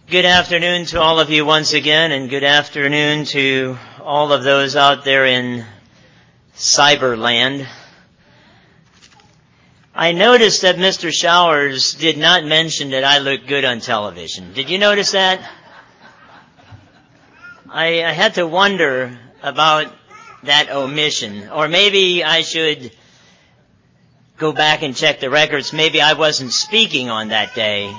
Good afternoon to all of you once again, and good afternoon to all of those out there in Cyberland. I noticed that Mr. Showers did not mention that I look good on television. Did you notice that? I had to wonder about that omission. Or maybe I should go back and check the records. Maybe I wasn't speaking on that day.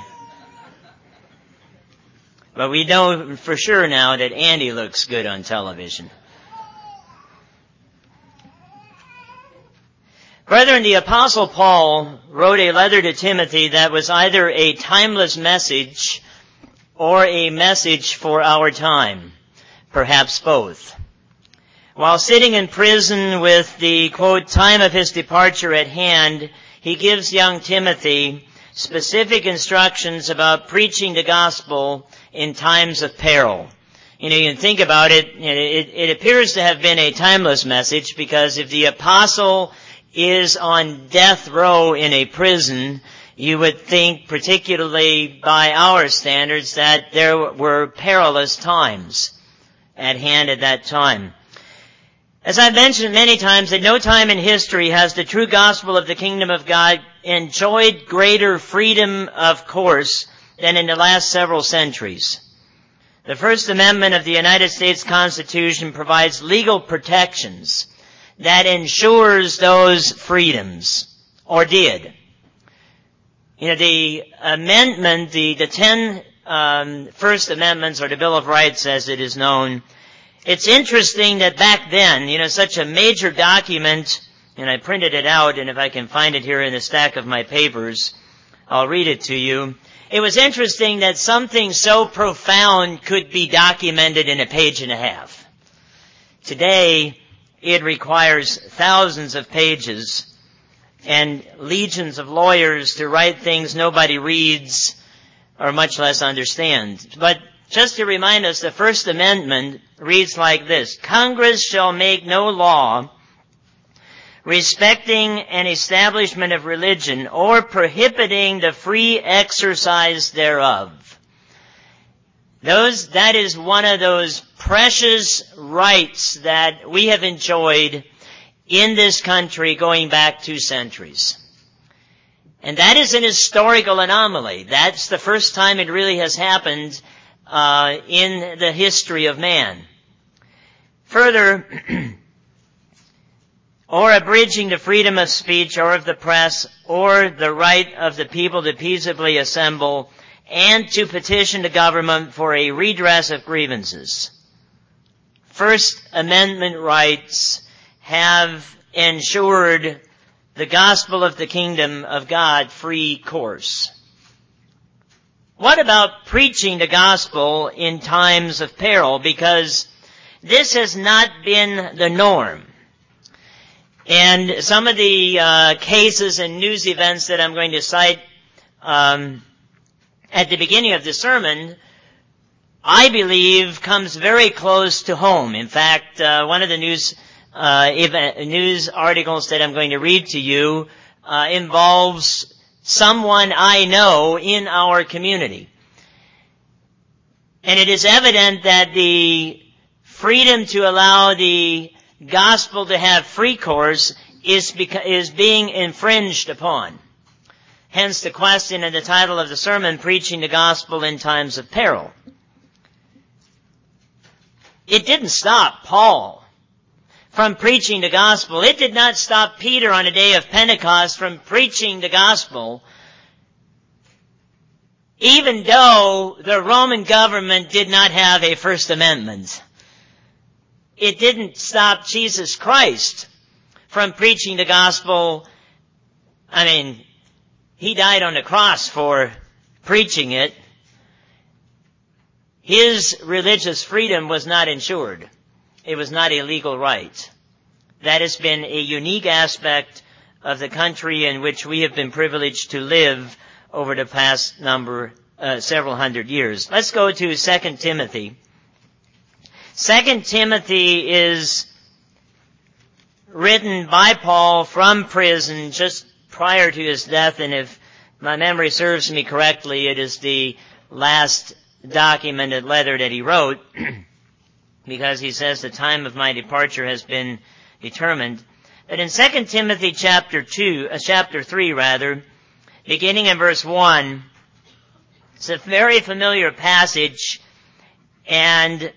But we know for sure now that Andy looks good on television. Brethren, the Apostle Paul wrote a letter to Timothy that was either a timeless message or a message for our time, perhaps both. While sitting in prison with the, quote, time of his departure at hand, he gives young Timothy specific instructions about preaching the gospel in times of peril. You can think about it, it appears to have been a timeless message, because if the apostle is on death row in a prison, you would think, particularly by our standards, that there were perilous times at hand at that time. As I've mentioned many times, at no time in history has the true gospel of the kingdom of God enjoyed greater freedom of course than in the last several centuries. The First Amendment of the United States Constitution provides legal protections that ensures those freedoms, or did. The amendment, the 10 First Amendments, or the Bill of Rights as it is known, it's interesting that back then, such a major document, and I printed it out, and if I can find it here in the stack of my papers, I'll read it to you. It was interesting that something so profound could be documented in a page and a half. Today, it requires thousands of pages and legions of lawyers to write things nobody reads or much less understands. But just to remind us, the First Amendment reads like this: Congress shall make no law respecting an establishment of religion or prohibiting the free exercise thereof. That is one of those precious rights that we have enjoyed in this country going back 2 centuries. And that is an historical anomaly. That's the first time it really has happened in the history of man. Further, or abridging the freedom of speech or of the press or the right of the people to peaceably assemble and to petition the government for a redress of grievances. First Amendment rights have ensured the gospel of the kingdom of God free course. What about preaching the gospel in times of peril? Because this has not been the norm. And some of the cases and news events that I'm going to cite at the beginning of the sermon, I believe, comes very close to home. In fact, one of the news articles that I'm going to read to you involves someone I know in our community. And it is evident that the freedom to allow the gospel to have free course is being infringed upon. Hence the question and the title of the sermon, Preaching the Gospel in Times of Peril. It didn't stop Paul from preaching the gospel. It did not stop Peter on the day of Pentecost from preaching the gospel, even though the Roman government did not have a First Amendment. It didn't stop Jesus Christ from preaching the gospel. He died on the cross for preaching it. His religious freedom was not ensured. It was not a legal right. That has been a unique aspect of the country in which we have been privileged to live over the past several hundred years. Let's go to 2 Timothy. 2 Timothy is written by Paul from prison just prior to his death, and if my memory serves me correctly, it is the last documented letter that he wrote, because he says the time of my departure has been determined. But in 2 Timothy chapter 3, beginning in verse 1, it's a very familiar passage, and,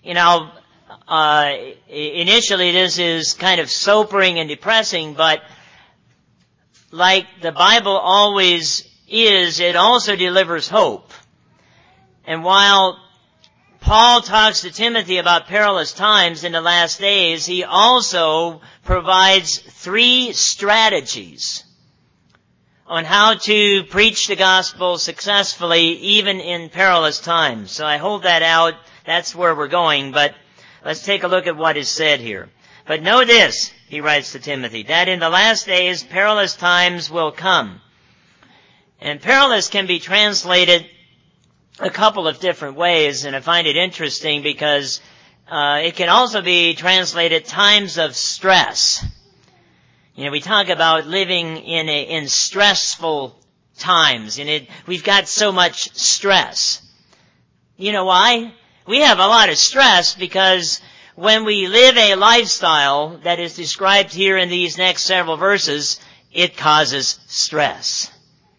initially this is kind of sobering and depressing, but like the Bible always is, it also delivers hope. And while Paul talks to Timothy about perilous times in the last days, he also provides 3 strategies on how to preach the gospel successfully even in perilous times. So I hold that out. That's where we're going, but let's take a look at what is said here. But know this, he writes to Timothy, that in the last days perilous times will come. And perilous can be translated a couple of different ways, and I find it interesting because it can also be translated times of stress. We talk about living in stressful times, and we've got so much stress. You know why? We have a lot of stress because when we live a lifestyle that is described here in these next several verses, it causes stress.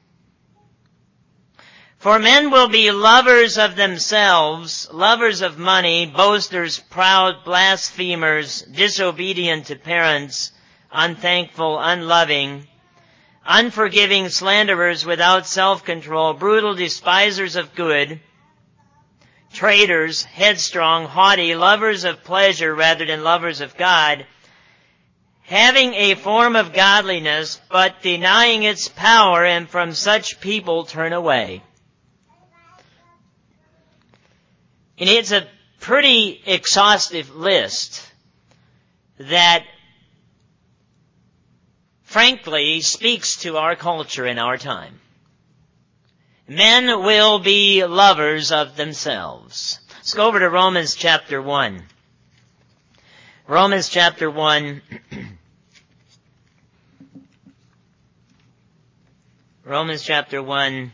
For men will be lovers of themselves, lovers of money, boasters, proud, blasphemers, disobedient to parents, unthankful, unloving, unforgiving, slanderers, without self-control, brutal, despisers of good, traitors, headstrong, haughty, lovers of pleasure rather than lovers of God, having a form of godliness, but denying its power, and from such people turn away. And it's a pretty exhaustive list that, frankly, speaks to our culture in our time. Men will be lovers of themselves. Let's go over to Romans chapter 1. Romans chapter 1. Romans chapter 1,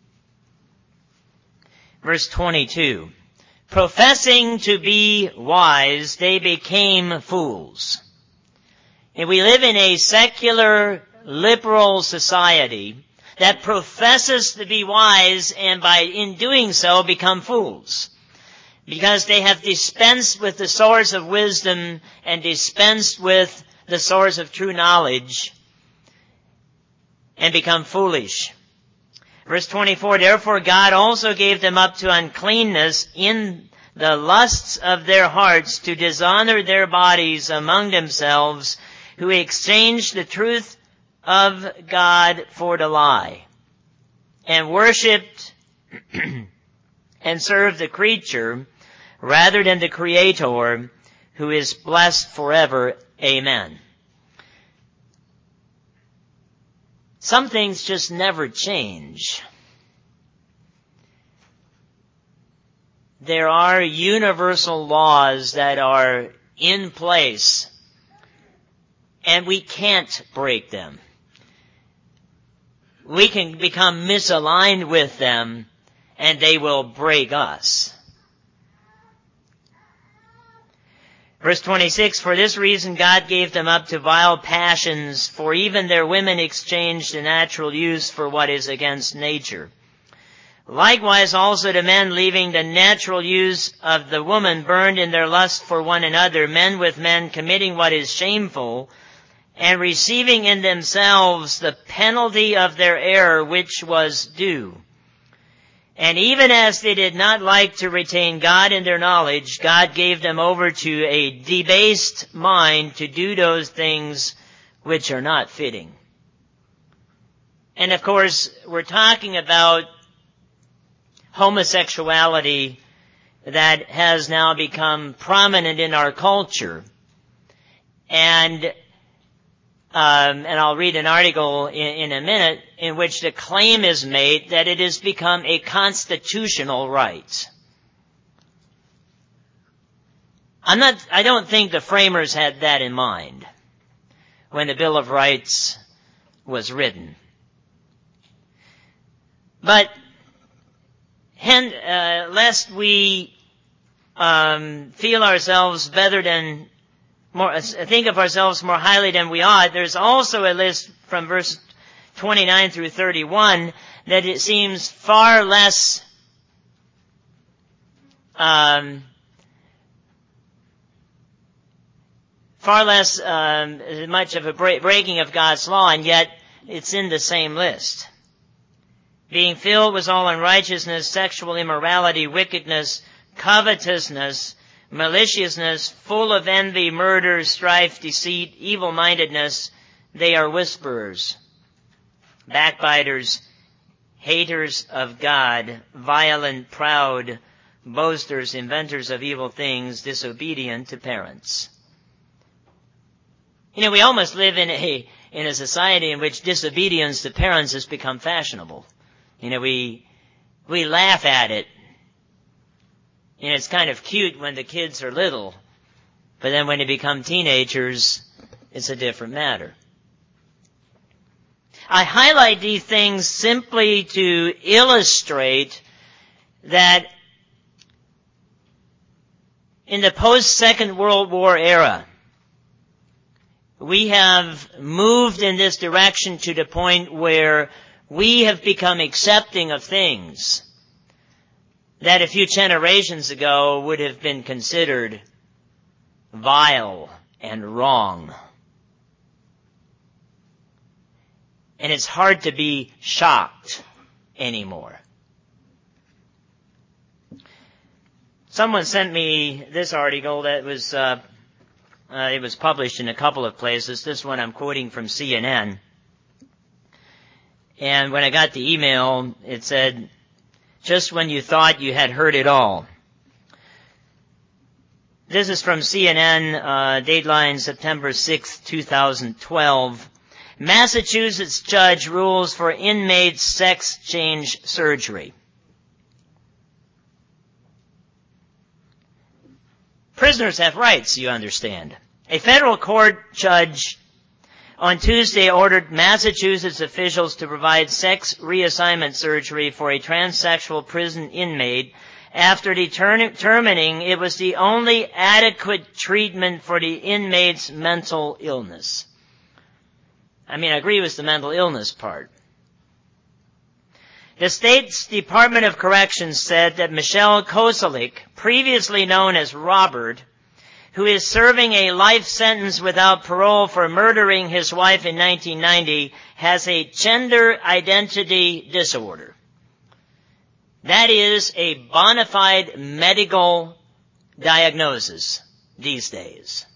verse 22. Professing to be wise, they became fools. And we live in a secular, liberal society that professes to be wise, and in doing so become fools. Because they have dispensed with the source of wisdom and dispensed with the source of true knowledge and become foolish. Verse 24, therefore God also gave them up to uncleanness in the lusts of their hearts to dishonor their bodies among themselves, who exchanged the truth of God for the lie, and worshipped and served the creature rather than the Creator, who is blessed forever. Amen. Some things just never change. There are universal laws that are in place, and we can't break them. We can become misaligned with them, and they will break us. Verse 26, for this reason God gave them up to vile passions, for even their women exchanged the natural use for what is against nature. Likewise also the men, leaving the natural use of the woman, burned in their lust for one another, men with men, committing what is shameful, and receiving in themselves the penalty of their error which was due. And even as they did not like to retain God in their knowledge, God gave them over to a debased mind to do those things which are not fitting. And of course, we're talking about homosexuality that has now become prominent in our culture. And I'll read an article in a minute in which the claim is made that it has become a constitutional right. I don't think the framers had that in mind when the Bill of Rights was written. But let lest we feel ourselves better than, think of ourselves more highly than we ought, there's also a list from verse 29 through 31 that it seems far less much of a breaking of God's law, and yet it's in the same list. Being filled with all unrighteousness, sexual immorality, wickedness, covetousness, maliciousness, full of envy, murder, strife, deceit, evil-mindedness, they are whisperers, backbiters, haters of God, violent, proud, boasters, inventors of evil things, disobedient to parents. You know, we almost live in a society in which disobedience to parents has become fashionable. You know, we laugh at it. You know, it's kind of cute when the kids are little, but then when they become teenagers, it's a different matter. I highlight these things simply to illustrate that in the post-Second World War era, we have moved in this direction to the point where we have become accepting of things that a few generations ago would have been considered vile and wrong. And it's hard to be shocked anymore. Someone sent me this article that was it was published in a couple of places. This one I'm quoting from CNN. And when I got the email, it said, "Just when you thought you had heard it all." This is from CNN, Dateline September 6, 2012. Massachusetts judge rules for inmates' sex change surgery. Prisoners have rights, you understand. A federal court judge on Tuesday ordered Massachusetts officials to provide sex reassignment surgery for a transsexual prison inmate after determining it was the only adequate treatment for the inmate's mental illness. I mean, I agree with the mental illness part. The state's Department of Corrections said that Michelle Koselik, previously known as Robert, who is serving a life sentence without parole for murdering his wife in 1990, has a gender identity disorder. That is a bona fide medical diagnosis these days.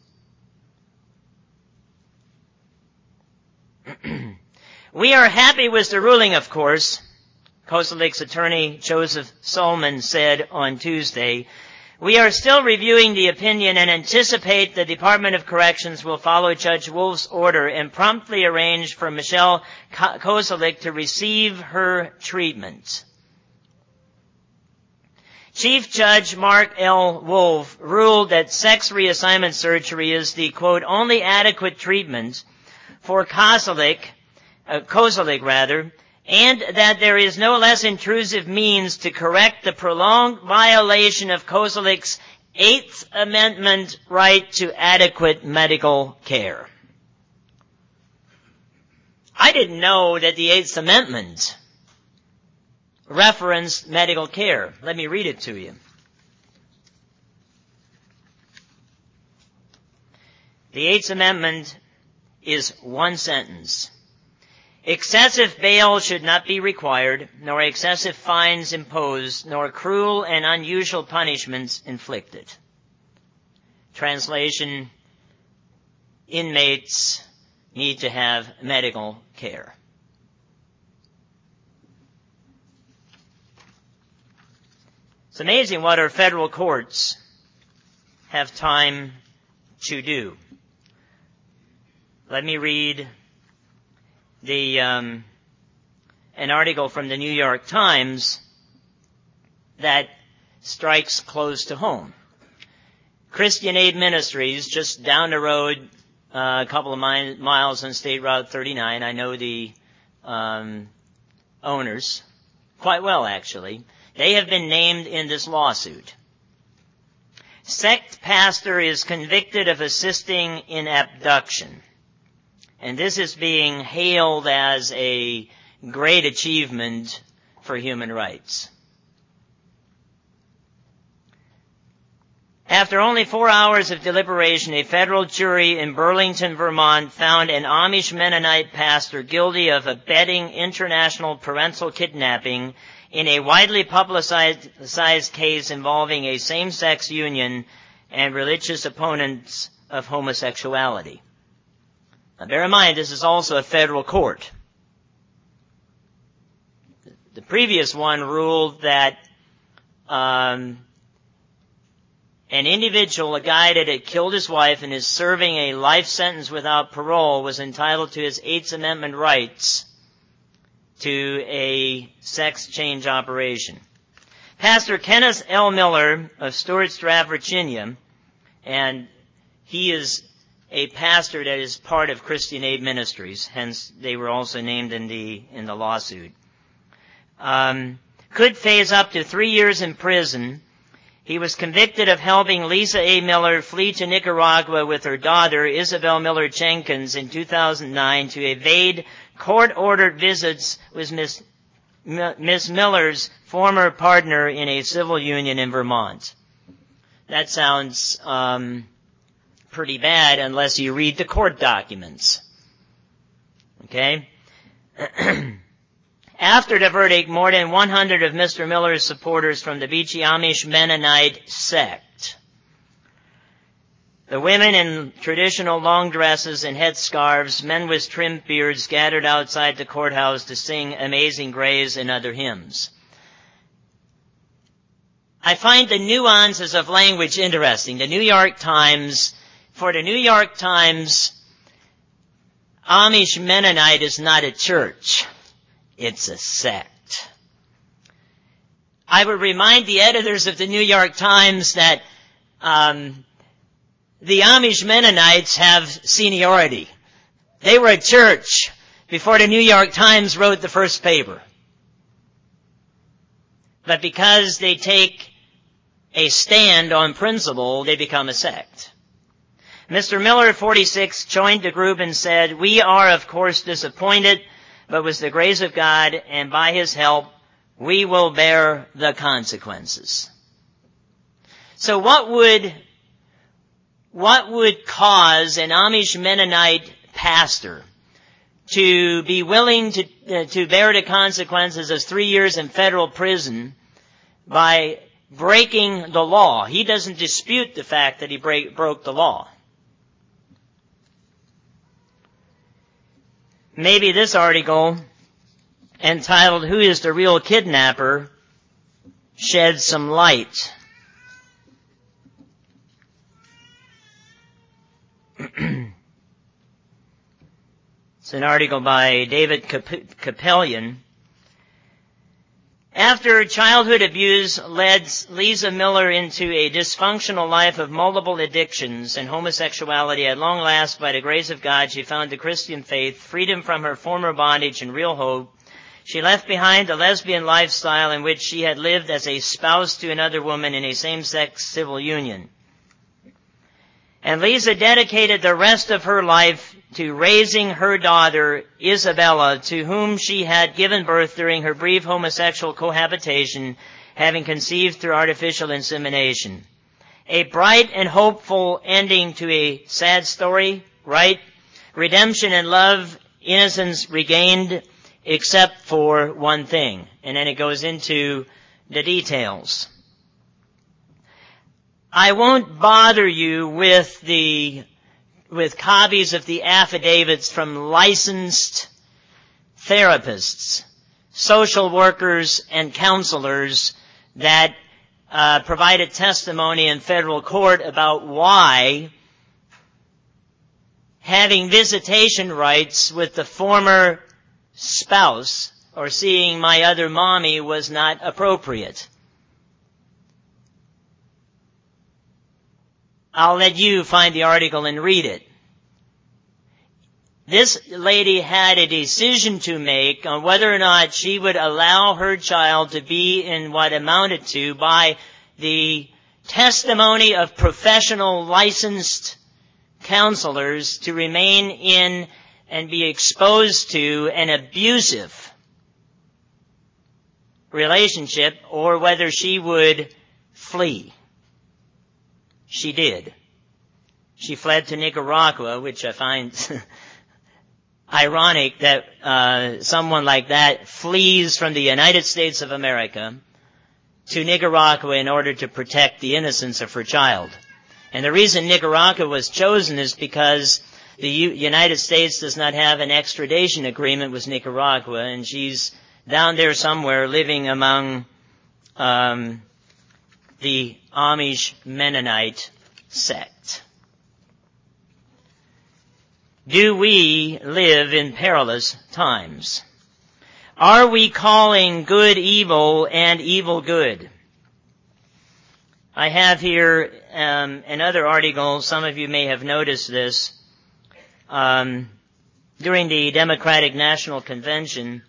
We are happy with the ruling, of course, Koselik's attorney Joseph Solomon said on Tuesday. We are still reviewing the opinion and anticipate the Department of Corrections will follow Judge Wolf's order and promptly arrange for Michelle Koselik to receive her treatment. Chief Judge Mark L. Wolf ruled that sex reassignment surgery is the, quote, only adequate treatment for Koselik, and that there is no less intrusive means to correct the prolonged violation of Koselik's Eighth Amendment right to adequate medical care. I didn't know that the Eighth Amendment referenced medical care. Let me read it to you. The Eighth Amendment is one sentence. Excessive bail should not be required, nor excessive fines imposed, nor cruel and unusual punishments inflicted. Translation, inmates need to have medical care. It's amazing what our federal courts have time to do. Let me read an article from the New York Times that strikes close to home. Christian Aid Ministries, just down the road, a couple of miles on State Route 39. I know the owners. quite well, actually. They have been named in this lawsuit. Sect pastor is convicted of assisting in abduction. And this is being hailed as a great achievement for human rights. After only 4 hours of deliberation, a federal jury in Burlington, Vermont found an Amish Mennonite pastor guilty of abetting international parental kidnapping in a widely publicized case involving a same-sex union and religious opponents of homosexuality. Now bear in mind, this is also a federal court. The previous one ruled that an individual, a guy that had killed his wife and is serving a life sentence without parole, was entitled to his Eighth Amendment rights to a sex change operation. Pastor Kenneth L. Miller of Stuarts Draft, Virginia, and he is a pastor that is part of Christian Aid Ministries, hence they were also named in the lawsuit, could face up to 3 years in prison. He was convicted of helping Lisa A. Miller flee to Nicaragua with her daughter, Isabel Miller Jenkins, in 2009 to evade court-ordered visits with Miss Miller's former partner in a civil union in Vermont. That sounds pretty bad unless you read the court documents. Okay? After the verdict, more than 100 of Mr. Miller's supporters from the Beachy Amish Mennonite sect, the women in traditional long dresses and headscarves, men with trimmed beards, gathered outside the courthouse to sing Amazing Grace and other hymns. I find the nuances of language interesting. For the New York Times, Amish Mennonite is not a church. It's a sect. I would remind the editors of the New York Times that the Amish Mennonites have seniority. They were a church before the New York Times wrote the first paper. But because they take a stand on principle, they become a sect. Mr. Miller, 46, joined the group and said, "We are, of course, disappointed, but with the grace of God and by His help, we will bear the consequences." So what would cause an Amish Mennonite pastor to be willing to bear the consequences of 3 years in federal prison by breaking the law? He doesn't dispute the fact that he broke the law. Maybe this article, entitled "Who is the Real Kidnapper?" sheds some light. It's an article by David Capellion. After childhood abuse led Lisa Miller into a dysfunctional life of multiple addictions and homosexuality, at long last, by the grace of God, she found the Christian faith, freedom from her former bondage, and real hope. She left behind the lesbian lifestyle in which she had lived as a spouse to another woman in a same-sex civil union. And Lisa dedicated the rest of her life to raising her daughter, Isabella, to whom she had given birth during her brief homosexual cohabitation, having conceived through artificial insemination. A bright and hopeful ending to a sad story, right? Redemption and love, innocence regained, except for one thing. And then it goes into the details. I won't bother you with copies of the affidavits from licensed therapists, social workers, and counselors that provided testimony in federal court about why having visitation rights with the former spouse or seeing my other mommy was not appropriate. I'll let you find the article and read it. this lady had a decision to make on whether or not she would allow her child to be in what amounted to, by the testimony of professional licensed counselors, to remain in and be exposed to an abusive relationship, or whether she would flee. She did. She fled to Nicaragua, which I find ironic that someone like that flees from the United States of America to Nicaragua in order to protect the innocence of her child. And the reason Nicaragua was chosen is because the United States does not have an extradition agreement with Nicaragua, and she's down there somewhere living among the Amish Mennonite sect. Do we live in perilous times? Are we calling good evil and evil good? I have here another article. Some of you may have noticed this. During the Democratic National Convention,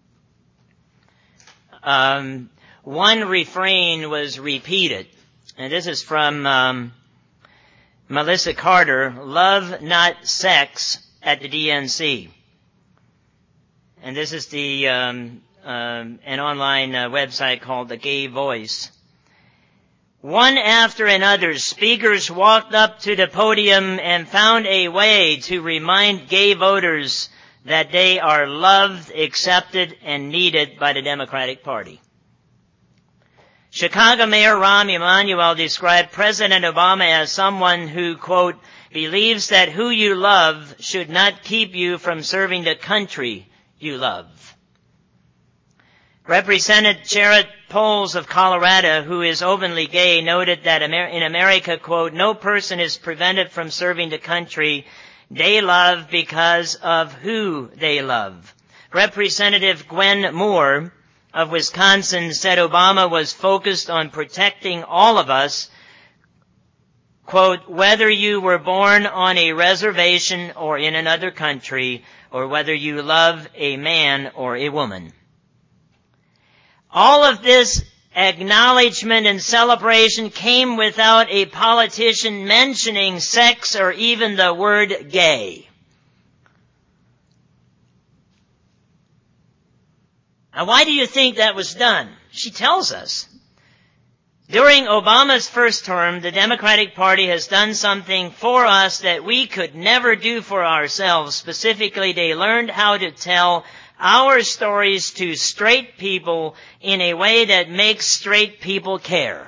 one refrain was repeated, and this is from Melissa Carter: "Love, not sex," at the DNC. And this is the an online website called The Gay Voice. One after another, speakers walked up to the podium and found a way to remind gay voters that they are loved, accepted, and needed by the Democratic Party. Chicago Mayor Rahm Emanuel described President Obama as someone who, quote, believes that who you love should not keep you from serving the country you love. Representative Jared Poles of Colorado, who is openly gay, noted that in America, quote, no person is prevented from serving the country they love because of who they love. Representative Gwen Moore of Wisconsin said Obama was focused on protecting all of us, quote, whether you were born on a reservation or in another country, or whether you love a man or a woman. All of this acknowledgement and celebration came without a politician mentioning sex or even the word gay. Now, why do you think that was done? She tells us. During Obama's first term, the Democratic Party has done something for us that we could never do for ourselves. Specifically, they learned how to tell our stories to straight people in a way that makes straight people care.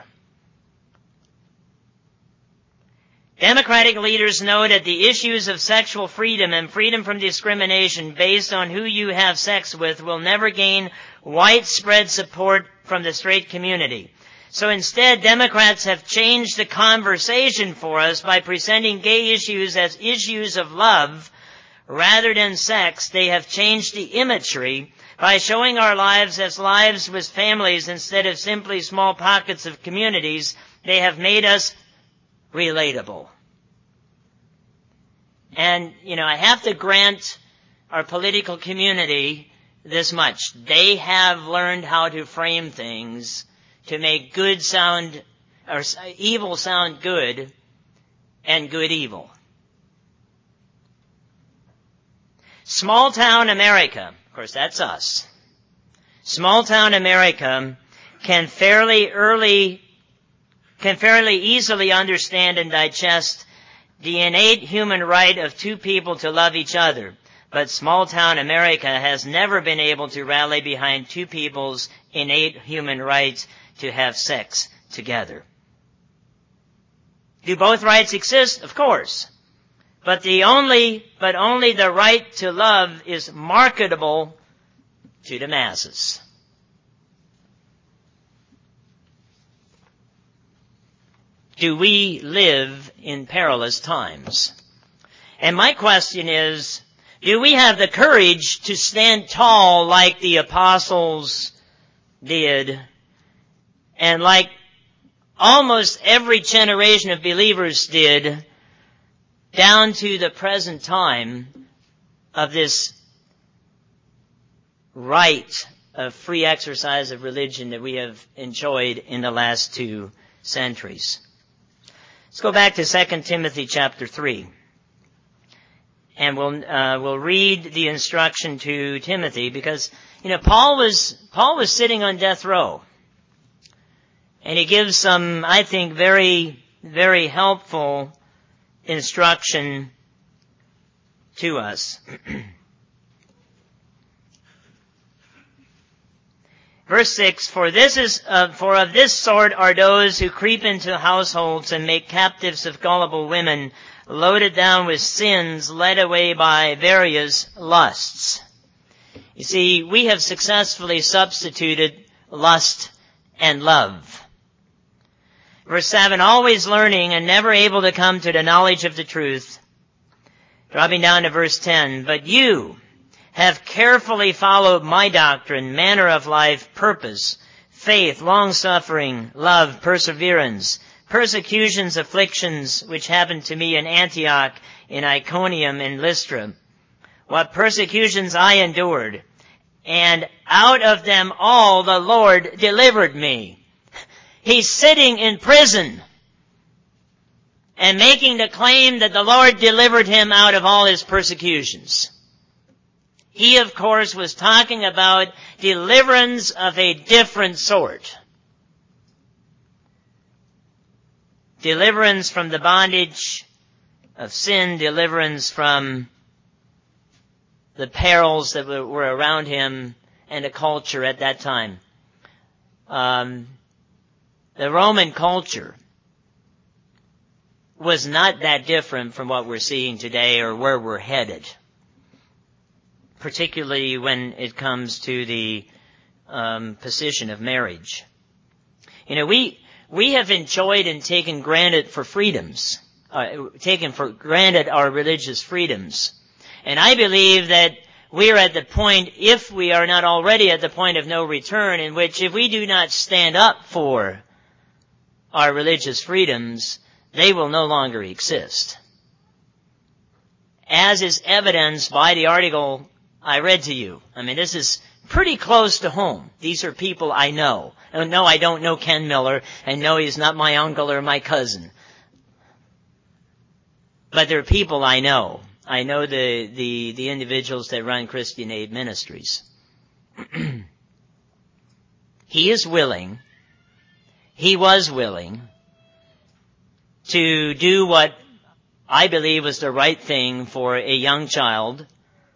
Democratic leaders know that the issues of sexual freedom and freedom from discrimination based on who you have sex with will never gain widespread support from the straight community. So instead, Democrats have changed the conversation for us by presenting gay issues as issues of love rather than sex. They have changed the imagery by showing our lives as lives with families instead of simply small pockets of communities. They have made us relatable. And, I have to grant our political community this much. They have learned how to frame things to make good sound, or evil sound good, and good evil. Small town America, of course that's us. Small town America can fairly easily understand and digest the innate human right of two people to love each other. But small town America has never been able to rally behind two people's innate human rights to have sex together. Do both rights exist? Of course. But only the right to love is marketable to the masses. Do we live in perilous times? And my question is, do we have the courage to stand tall like the apostles did, and like almost every generation of believers did, down to the present time, of this right of free exercise of religion that we have enjoyed in the last 2 centuries. Let's go back to 2 Timothy chapter 3. And we'll read the instruction to Timothy because, Paul was sitting on death row. And he gives some, I think, very, very helpful instruction to us. Verse 6, for of this sort are those who creep into households and make captives of gullible women, loaded down with sins, led away by various lusts. You see, we have successfully substituted lust and love. Verse 7, always learning and never able to come to the knowledge of the truth. Dropping down to verse 10, but you have carefully followed my doctrine, manner of life, purpose, faith, long-suffering, love, perseverance, persecutions, afflictions, which happened to me in Antioch, in Iconium, and Lystra. What persecutions I endured, and out of them all the Lord delivered me. He's sitting in prison and making the claim that the Lord delivered him out of all his persecutions. He, of course, was talking about deliverance of a different sort. Deliverance from the bondage of sin, deliverance from the perils that were around him and the culture at that time. The Roman culture was not that different from what we're seeing today or where we're headed, particularly when it comes to the position of marriage. We have enjoyed and taken granted for freedoms, taken for granted our religious freedoms. And I believe that we are at the point, if we are not already at the point of no return, in which if we do not stand up for our religious freedoms, they will no longer exist. As is evidenced by the article I read to you. I mean, this is pretty close to home. These are people I know. No, I don't know Ken Miller, and no, he's not my uncle or my cousin. But they're people I know. I know the individuals that run Christian Aid Ministries. He was willing to do what I believe was the right thing for a young child,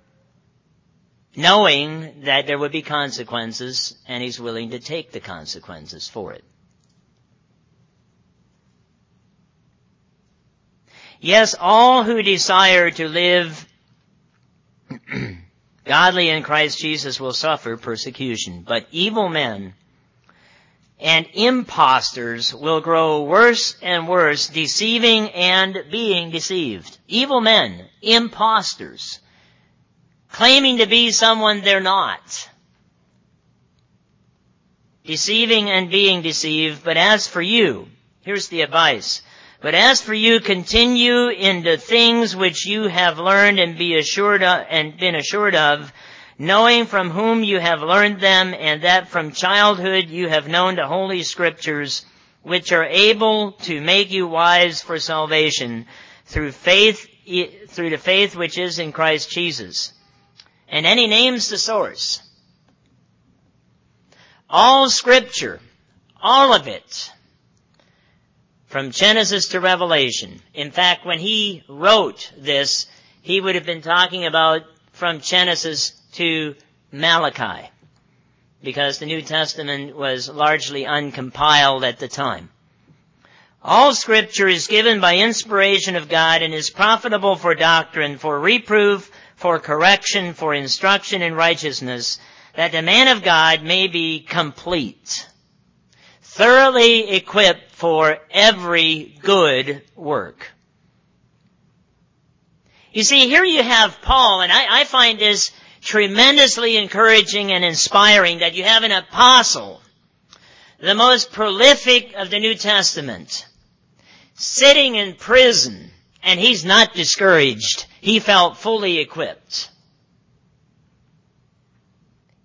knowing that there would be consequences, and he's willing to take the consequences for it. Yes, all who desire to live godly in Christ Jesus will suffer persecution, but evil men and impostors will grow worse and worse, deceiving and being deceived. Evil men, impostors, claiming to be someone they're not. Deceiving and being deceived. But as for you, here's the advice. But as for you, continue in the things which you have learned and been assured of, knowing from whom you have learned them, and that from childhood you have known the Holy Scriptures, which are able to make you wise for salvation through the faith which is in Christ Jesus. And then he names the source. All Scripture, all of it, from Genesis to Revelation. In fact, when he wrote this, he would have been talking about from Genesis to Malachi, because the New Testament was largely uncompiled at the time. All Scripture is given by inspiration of God and is profitable for doctrine, for reproof, for correction, for instruction in righteousness, that the man of God may be complete, thoroughly equipped for every good work. You see, here you have Paul, and I find this tremendously encouraging and inspiring that you have an apostle, the most prolific of the New Testament, sitting in prison, and he's not discouraged. He felt fully equipped.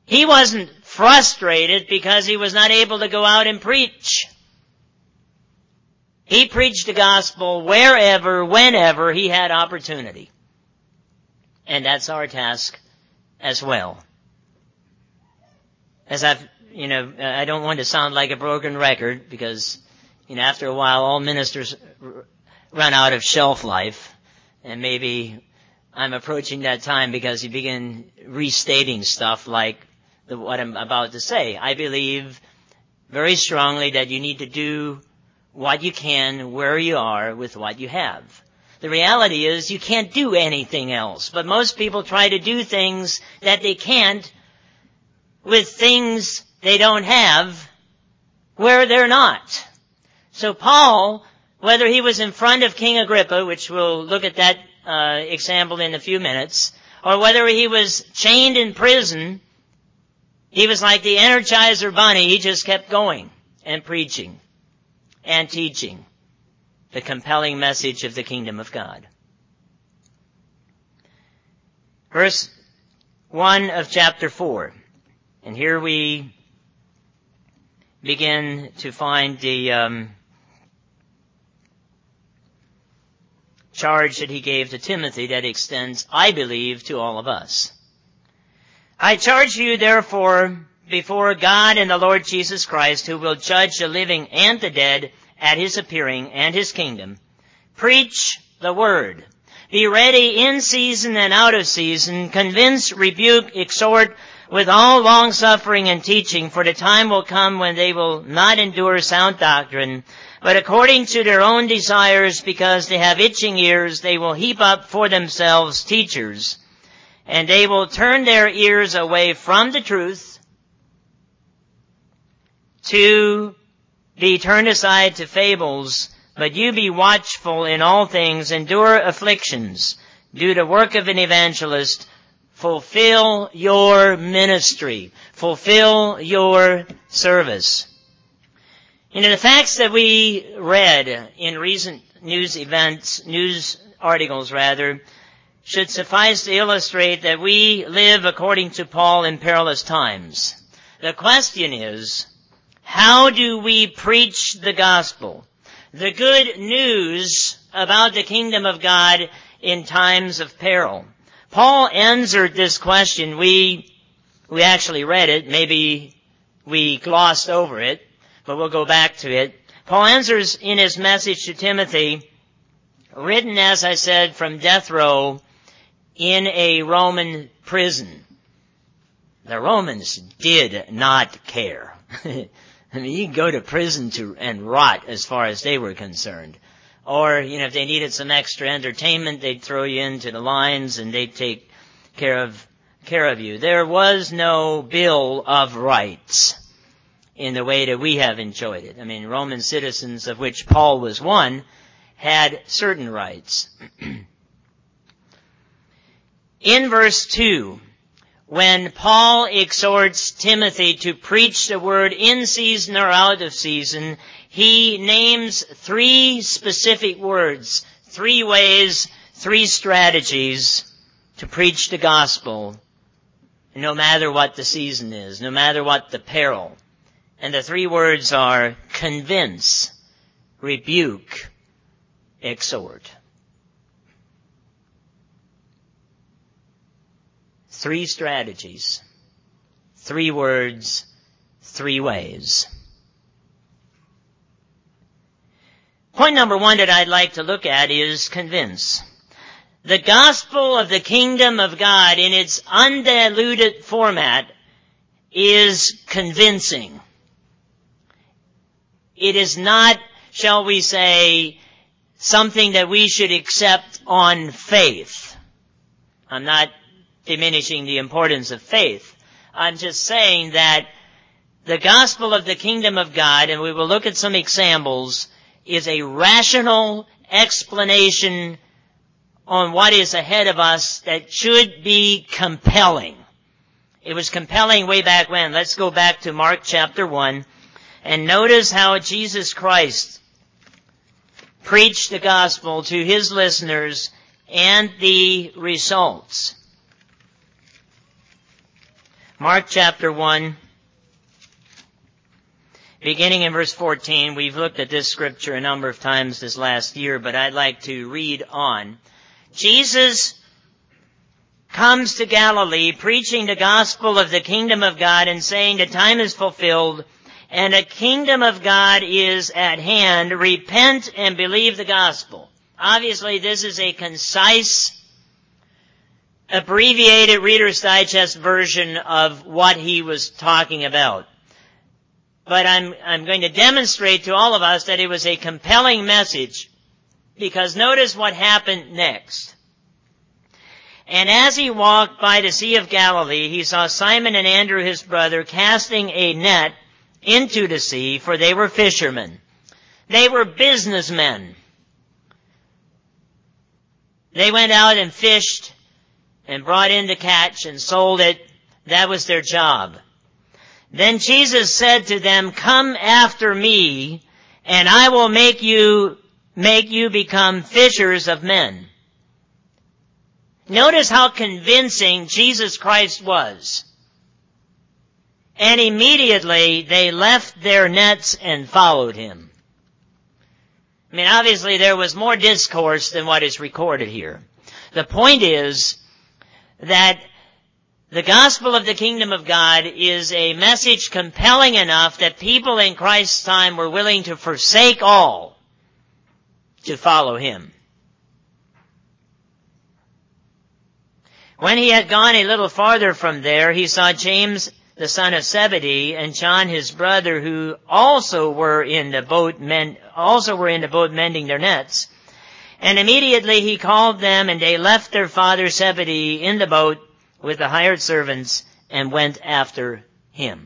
He wasn't frustrated because he was not able to go out and preach. He preached the gospel wherever, whenever he had opportunity. And that's our task as well. As I don't want to sound like a broken record because, after a while all ministers run out of shelf life. And maybe I'm approaching that time because you begin restating stuff like what I'm about to say. I believe very strongly that you need to do what you can where you are with what you have. The reality is you can't do anything else. But most people try to do things that they can't with things they don't have where they're not. So Paul, whether he was in front of King Agrippa, which we'll look at that example in a few minutes, or whether he was chained in prison, he was like the Energizer Bunny. He just kept going and preaching and teaching the compelling message of the kingdom of God. Verse 1 of chapter 4. And here we begin to find the charge that he gave to Timothy that extends, I believe, to all of us. I charge you, therefore, before God and the Lord Jesus Christ, who will judge the living and the dead at his appearing and his kingdom, preach the word. Be ready in season and out of season. Convince, rebuke, exhort with all long-suffering and teaching, for the time will come when they will not endure sound doctrine, but according to their own desires, because they have itching ears, they will heap up for themselves teachers, and they will turn their ears away from the truth to be turned aside to fables. But you be watchful in all things, endure afflictions, do the work of an evangelist, fulfill your ministry, fulfill your service. The facts that we read in recent news articles, should suffice to illustrate that we live, according to Paul, in perilous times. The question is, how do we preach the gospel, the good news about the kingdom of God in times of peril? Paul answered this question. We actually read it. Maybe we glossed over it, but we'll go back to it. Paul answers in his message to Timothy, written, as I said, from death row in a Roman prison. The Romans did not care. You can go to prison and rot as far as they were concerned. Or, if they needed some extra entertainment, they'd throw you into the lines and they'd take care of you. There was no Bill of Rights in the way that we have enjoyed it. Roman citizens, of which Paul was one, had certain rights. In verse 2, when Paul exhorts Timothy to preach the word in season or out of season, he names 3 specific words, 3 ways, 3 strategies to preach the gospel, no matter what the season is, no matter what the peril. And the 3 words are convince, rebuke, exhort. 3 strategies, 3 words, 3 ways. Point number 1 that I'd like to look at is convince. The gospel of the kingdom of God in its undiluted format is convincing. It is not, shall we say, something that we should accept on faith. I'm not diminishing the importance of faith. I'm just saying that the gospel of the kingdom of God, and we will look at some examples, is a rational explanation on what is ahead of us that should be compelling. It was compelling way back when. Let's go back to Mark chapter 1 and notice how Jesus Christ preached the gospel to his listeners and the results. Mark chapter 1, beginning in verse 14. We've looked at this scripture a number of times this last year, but I'd like to read on. Jesus comes to Galilee preaching the gospel of the kingdom of God and saying the time is fulfilled and the kingdom of God is at hand. Repent and believe the gospel. Obviously, this is a concise, abbreviated Reader's Digest version of what he was talking about. But I'm going to demonstrate to all of us that it was a compelling message, because notice what happened next. And as he walked by the Sea of Galilee, he saw Simon and Andrew his brother casting a net into the sea, for they were fishermen. They were businessmen. They went out and fished and brought in the catch and sold it. That was their job. Then Jesus said to them, "Come after me, and I will make you become fishers of men." Notice how convincing Jesus Christ was. And immediately they left their nets and followed him. I mean, obviously there was more discourse than what is recorded here. The point is that the gospel of the kingdom of God is a message compelling enough that people in Christ's time were willing to forsake all to follow him. When he had gone a little farther from there, he saw James the son of Zebedee and John his brother, who also were in the boat mending their nets. And immediately he called them, and they left their father Zebedee in the boat with the hired servants and went after him.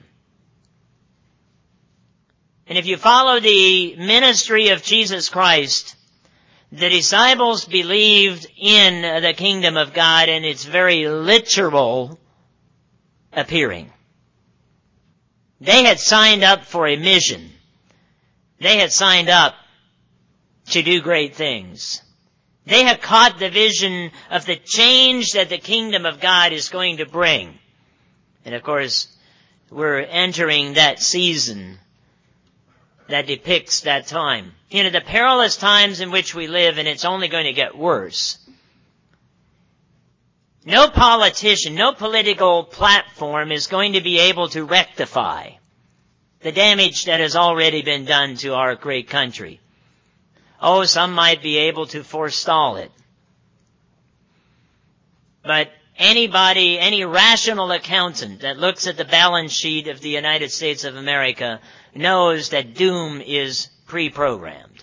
And if you follow the ministry of Jesus Christ, the disciples believed in the kingdom of God and its very literal appearing. They had signed up for a mission. They had signed up to do great things. They had caught the vision of the change that the kingdom of God is going to bring. And of course, we're entering that season that depicts that time. You know, the perilous times in which we live, and it's only going to get worse. No politician, no political platform is going to be able to rectify the damage that has already been done to our great country. Oh, some might be able to forestall it. But anybody, any rational accountant that looks at the balance sheet of the United States of America knows that doom is pre-programmed.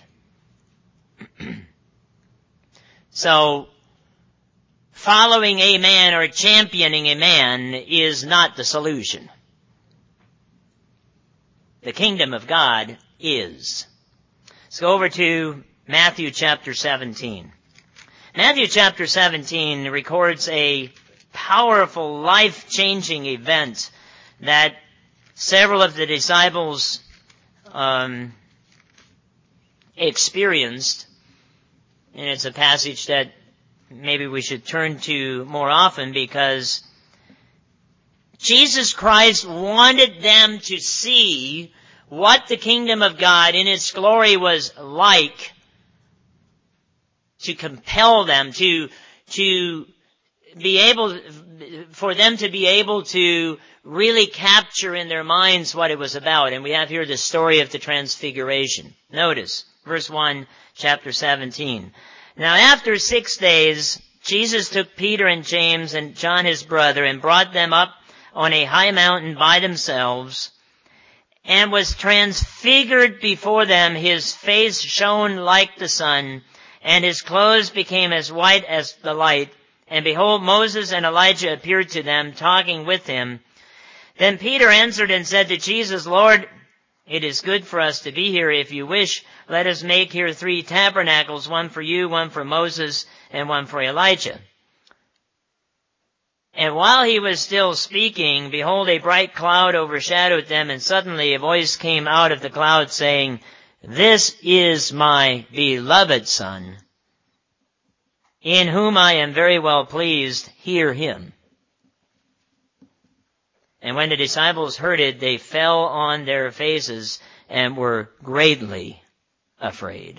So, following a man or championing a man is not the solution. The kingdom of God is. Let's go over to Matthew chapter 17. Matthew chapter 17 records a powerful, life-changing event that several of the disciples experienced. And it's a passage that maybe we should turn to more often, because Jesus Christ wanted them to see what the kingdom of God in its glory was like, to compel them to be able, for them to be able to really capture in their minds what it was about. And we have here the story of the Transfiguration. Notice, verse 1, chapter 17. Now after 6 days, Jesus took Peter and James and John his brother and brought them up on a high mountain by themselves, and was transfigured before them. His face shone like the sun, and his clothes became as white as the light. And behold, Moses and Elijah appeared to them, talking with him. Then Peter answered and said to Jesus, "Lord, it is good for us to be here. If you wish, let us make here 3 tabernacles, one for you, one for Moses, and one for Elijah." And while he was still speaking, behold, a bright cloud overshadowed them, and suddenly a voice came out of the cloud saying, "This is my beloved Son, in whom I am very well pleased. Hear him." And when the disciples heard it, they fell on their faces and were greatly afraid.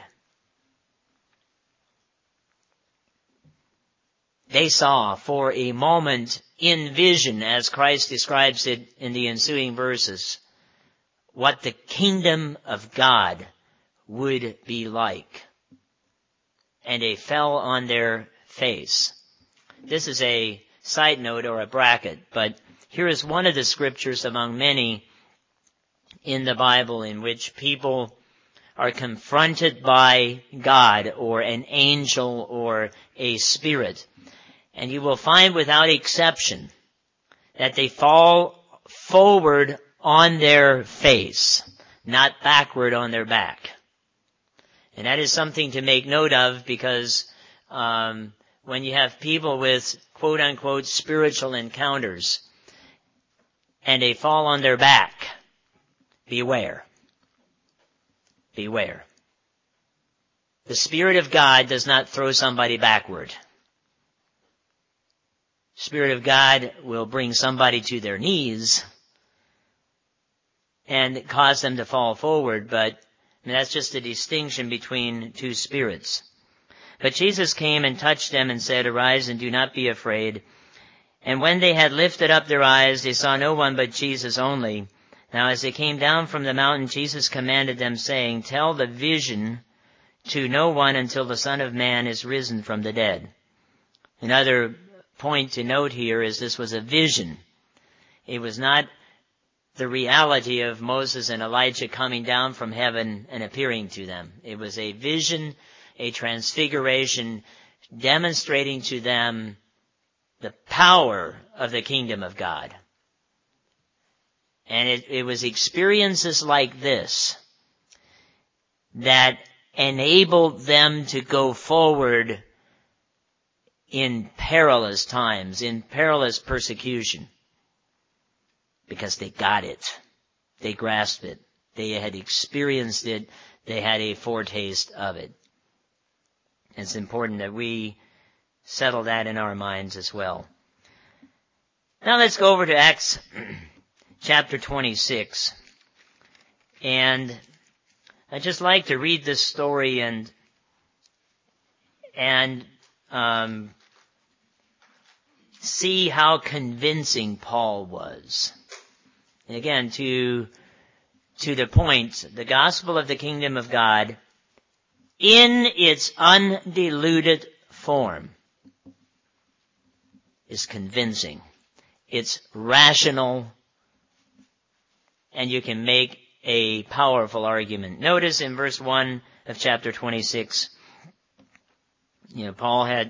They saw for a moment in vision, as Christ describes it in the ensuing verses, what the kingdom of God would be like. And they fell on their face. This is a side note or a bracket, but here is one of the scriptures among many in the Bible in which people are confronted by God or an angel or a spirit. And you will find without exception that they fall forward on their face, not backward on their back. And that is something to make note of because when you have people with quote-unquote spiritual encounters and they fall on their back, beware. Beware. The Spirit of God does not throw somebody backward. Spirit of God will bring somebody to their knees and cause them to fall forward, but that's just a distinction between two spirits. But Jesus came and touched them and said, "Arise and do not be afraid." And when they had lifted up their eyes, they saw no one but Jesus only. Now as they came down from the mountain, Jesus commanded them, saying, "Tell the vision to no one until the Son of Man is risen from the dead." Another point to note here is this was a vision. It was not the reality of Moses and Elijah coming down from heaven and appearing to them. It was a vision, a transfiguration, demonstrating to them the power of the kingdom of God. And it was experiences like this that enabled them to go forward in perilous times, in perilous persecution, because they got it. They grasped it. They had experienced it. They had a foretaste of it. It's important that we settle that in our minds as well. Now let's go over to Acts chapter 26. And I'd just like to read this story and see how convincing Paul was. And again, to the point, the gospel of the kingdom of God in its undiluted form is convincing. It's rational, and you can make a powerful argument. Notice in verse 1 of chapter 26, Paul had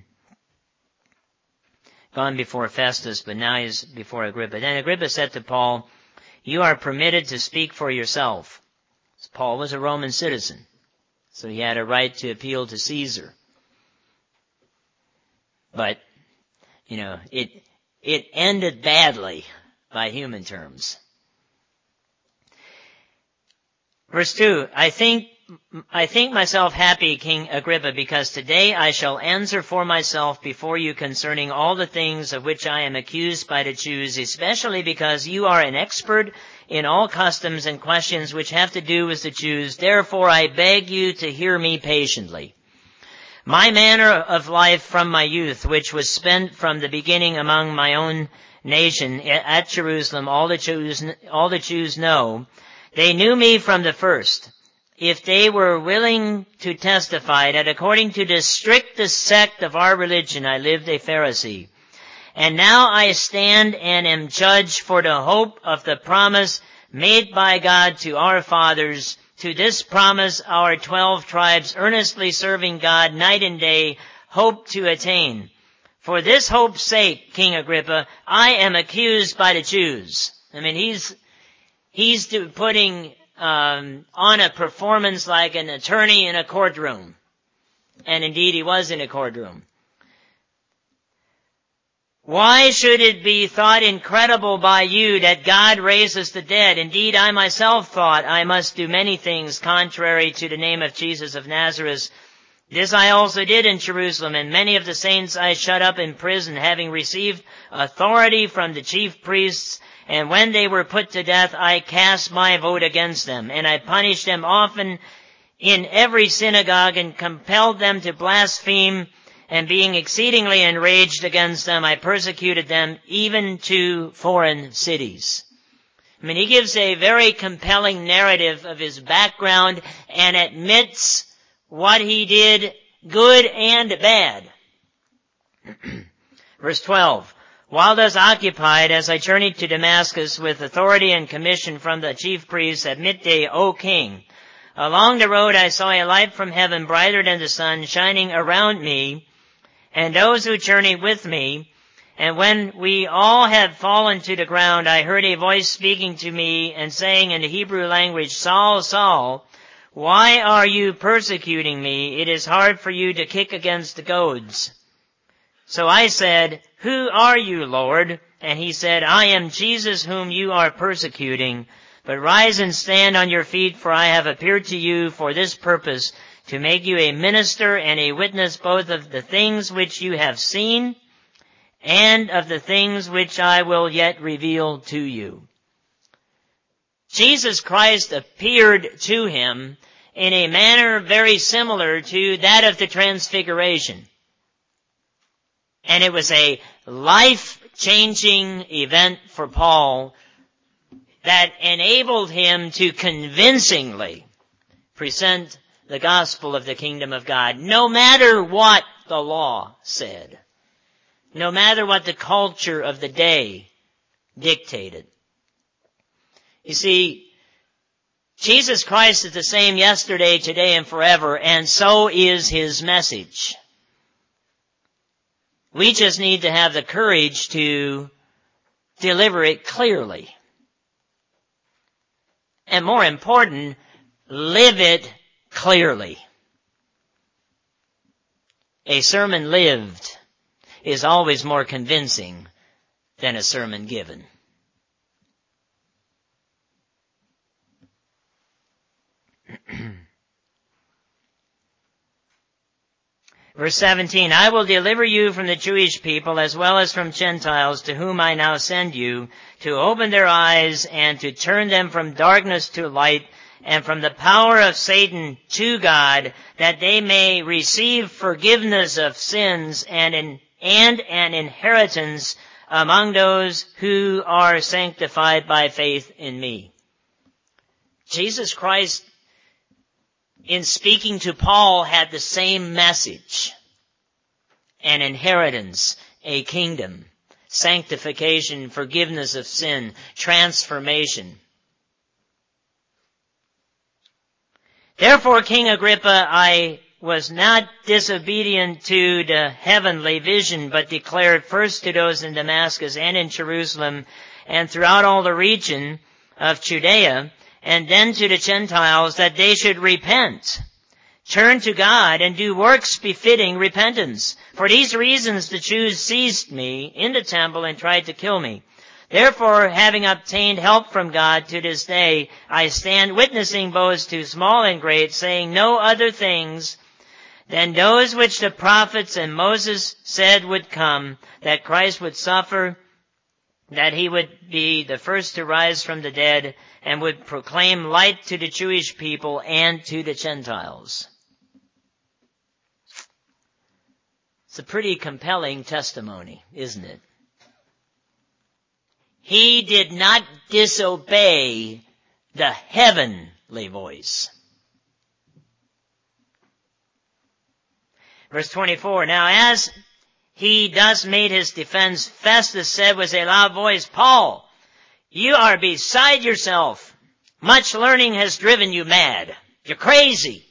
gone before Festus, but now he's before Agrippa. Then Agrippa said to Paul, "You are permitted to speak for yourself." Paul was a Roman citizen, so he had a right to appeal to Caesar. But, it ended badly by human terms. Verse 2, I think myself happy, King Agrippa, because today I shall answer for myself before you concerning all the things of which I am accused by the Jews, especially because you are an expert in all customs and questions which have to do with the Jews. Therefore I beg you to hear me patiently. My manner of life from my youth, which was spent from the beginning among my own nation at Jerusalem, all the Jews know. They knew me from the first. If they were willing to testify that according to the strictest sect of our religion, I lived a Pharisee. And now I stand and am judged for the hope of the promise made by God to our fathers. To this promise our 12 tribes, earnestly serving God night and day, hope to attain. For this hope's sake, King Agrippa, I am accused by the Jews. He's putting on a performance like an attorney in a courtroom. And indeed he was in a courtroom. Why should it be thought incredible by you that God raises the dead? Indeed, I myself thought I must do many things contrary to the name of Jesus of Nazareth, This I also did in Jerusalem, and many of the saints I shut up in prison, having received authority from the chief priests. And when they were put to death, I cast my vote against them, and I punished them often in every synagogue, and compelled them to blaspheme, and being exceedingly enraged against them, I persecuted them even to foreign cities. I mean, he gives a very compelling narrative of his background and admits what he did, good and bad. Verse 12. While thus occupied, as I journeyed to Damascus with authority and commission from the chief priests at midday, O king, along the road I saw a light from heaven brighter than the sun shining around me and those who journeyed with me. And when we all had fallen to the ground, I heard a voice speaking to me and saying in the Hebrew language, Saul, Saul, why are you persecuting me? It is hard for you to kick against the goads. So I said, Who are you, Lord? And he said, I am Jesus whom you are persecuting. But rise and stand on your feet, for I have appeared to you for this purpose, to make you a minister and a witness both of the things which you have seen and of the things which I will yet reveal to you. Jesus Christ appeared to him in a manner very similar to that of the Transfiguration. And it was a life-changing event for Paul that enabled him to convincingly present the gospel of the kingdom of God, no matter what the law said, no matter what the culture of the day dictated. You see, Jesus Christ is the same yesterday, today, and forever, and so is his message. We just need to have the courage to deliver it clearly. And more important, live it clearly. A sermon lived is always more convincing than a sermon given. Verse 17, I will deliver you from the Jewish people as well as from Gentiles, to whom I now send you, to open their eyes and to turn them from darkness to light and from the power of Satan to God, that they may receive forgiveness of sins and an inheritance among those who are sanctified by faith in me. Jesus Christ, in speaking to Paul, had the same message. An inheritance, a kingdom, sanctification, forgiveness of sin, transformation. Therefore, King Agrippa, I was not disobedient to the heavenly vision, but declared first to those in Damascus and in Jerusalem and throughout all the region of Judea, and then to the Gentiles, that they should repent, turn to God, and do works befitting repentance. For these reasons the Jews seized me in the temple and tried to kill me. Therefore, having obtained help from God to this day, I stand witnessing both to small and great, saying no other things than those which the prophets and Moses said would come, that Christ would suffer, that he would be the first to rise from the dead, and would proclaim light to the Jewish people and to the Gentiles. It's a pretty compelling testimony, isn't it? He did not disobey the heavenly voice. Verse 24, now as he thus made his defense, Festus said with a loud voice, Paul, you are beside yourself. Much learning has driven you mad. You're crazy.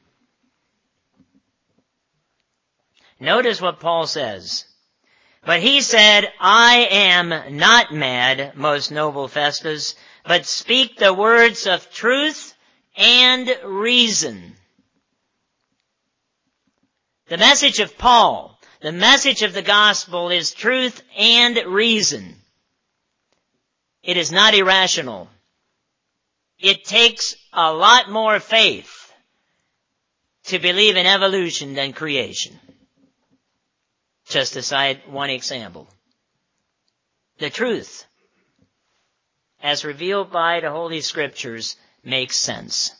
Notice what Paul says. But he said, I am not mad, most noble Festus, but speak the words of truth and reason. The message of Paul, the message of the gospel is truth and reason. It is not irrational. It takes a lot more faith to believe in evolution than creation. Just to cite one example. The truth, as revealed by the Holy Scriptures, makes sense.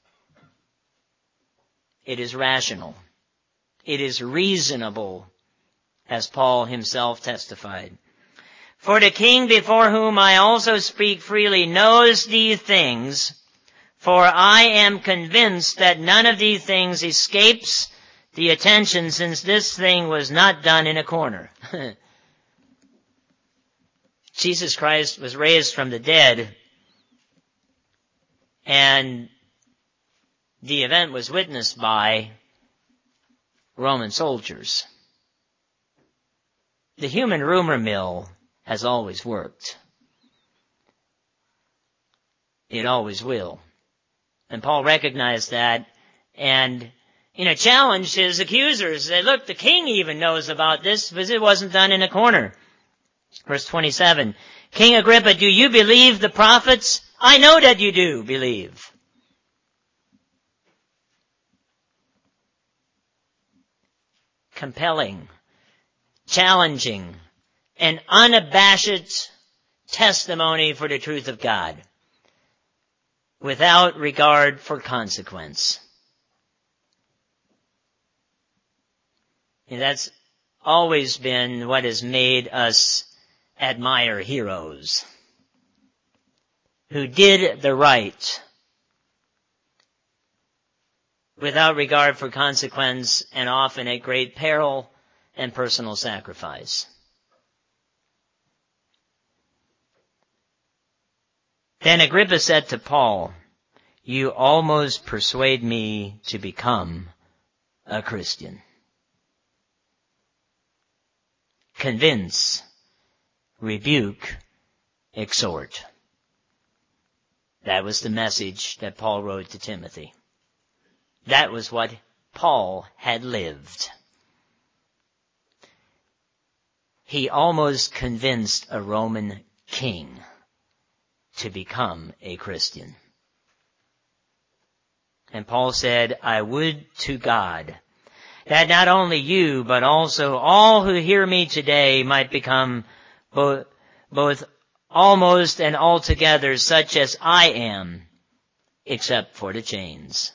It is rational. It is reasonable, as Paul himself testified. For the king before whom I also speak freely knows these things, for I am convinced that none of these things escapes the attention, since this thing was not done in a corner. Jesus Christ was raised from the dead, and the event was witnessed by Roman soldiers. The human rumor mill has always worked. It always will. And Paul recognized that and, challenged his accusers. Said, look, the king even knows about this because it wasn't done in a corner. Verse 27, King Agrippa, do you believe the prophets? I know that you do believe. Compelling, challenging, and unabashed testimony for the truth of God, without regard for consequence. And that's always been what has made us admire heroes who did the right without regard for consequence and often at great peril and personal sacrifice. Then Agrippa said to Paul, you almost persuade me to become a Christian. Convince, rebuke, exhort. That was the message that Paul wrote to Timothy. That was what Paul had lived. He almost convinced a Roman king to become a Christian. And Paul said, I would to God that not only you, but also all who hear me today might become both almost and altogether such as I am, except for the chains.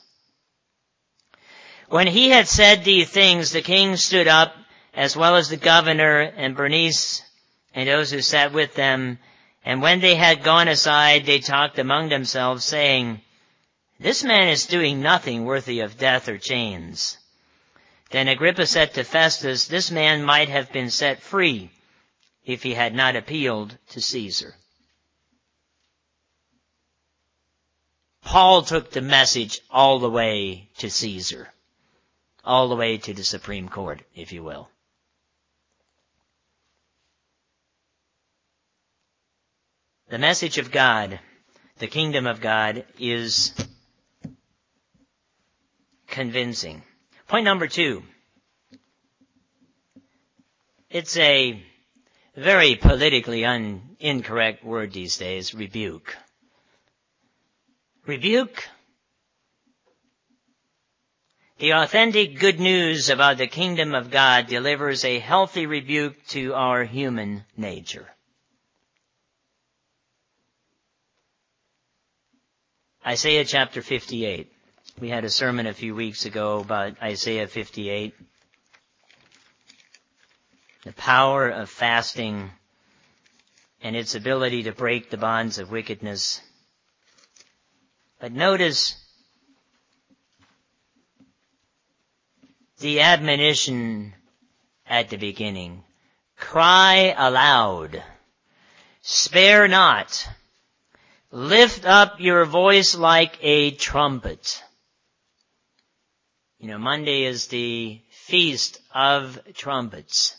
When he had said these things, the king stood up, as well as the governor and Bernice and those who sat with them. And when they had gone aside, they talked among themselves, saying, this man is doing nothing worthy of death or chains. Then Agrippa said to Festus, this man might have been set free if he had not appealed to Caesar. Paul took the message all the way to Caesar, all the way to the Supreme Court, if you will. The message of God, the kingdom of God, is convincing. Point number 2. It's a very politically incorrect word these days, rebuke. Rebuke? The authentic good news about the kingdom of God delivers a healthy rebuke to our human nature. Isaiah chapter 58. We had a sermon a few weeks ago about Isaiah 58. The power of fasting and its ability to break the bonds of wickedness. But notice the admonition at the beginning. Cry aloud. Spare not. Lift up your voice like a trumpet. Monday is the Feast of Trumpets.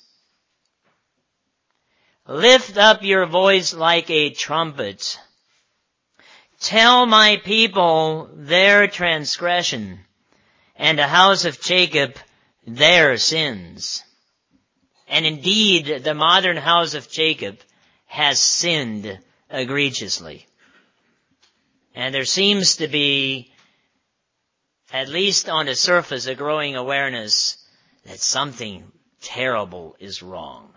Lift up your voice like a trumpet. Tell my people their transgression, and the house of Jacob their sins. And indeed, the modern house of Jacob has sinned egregiously. And there seems to be at least on the surface, a growing awareness that something terrible is wrong.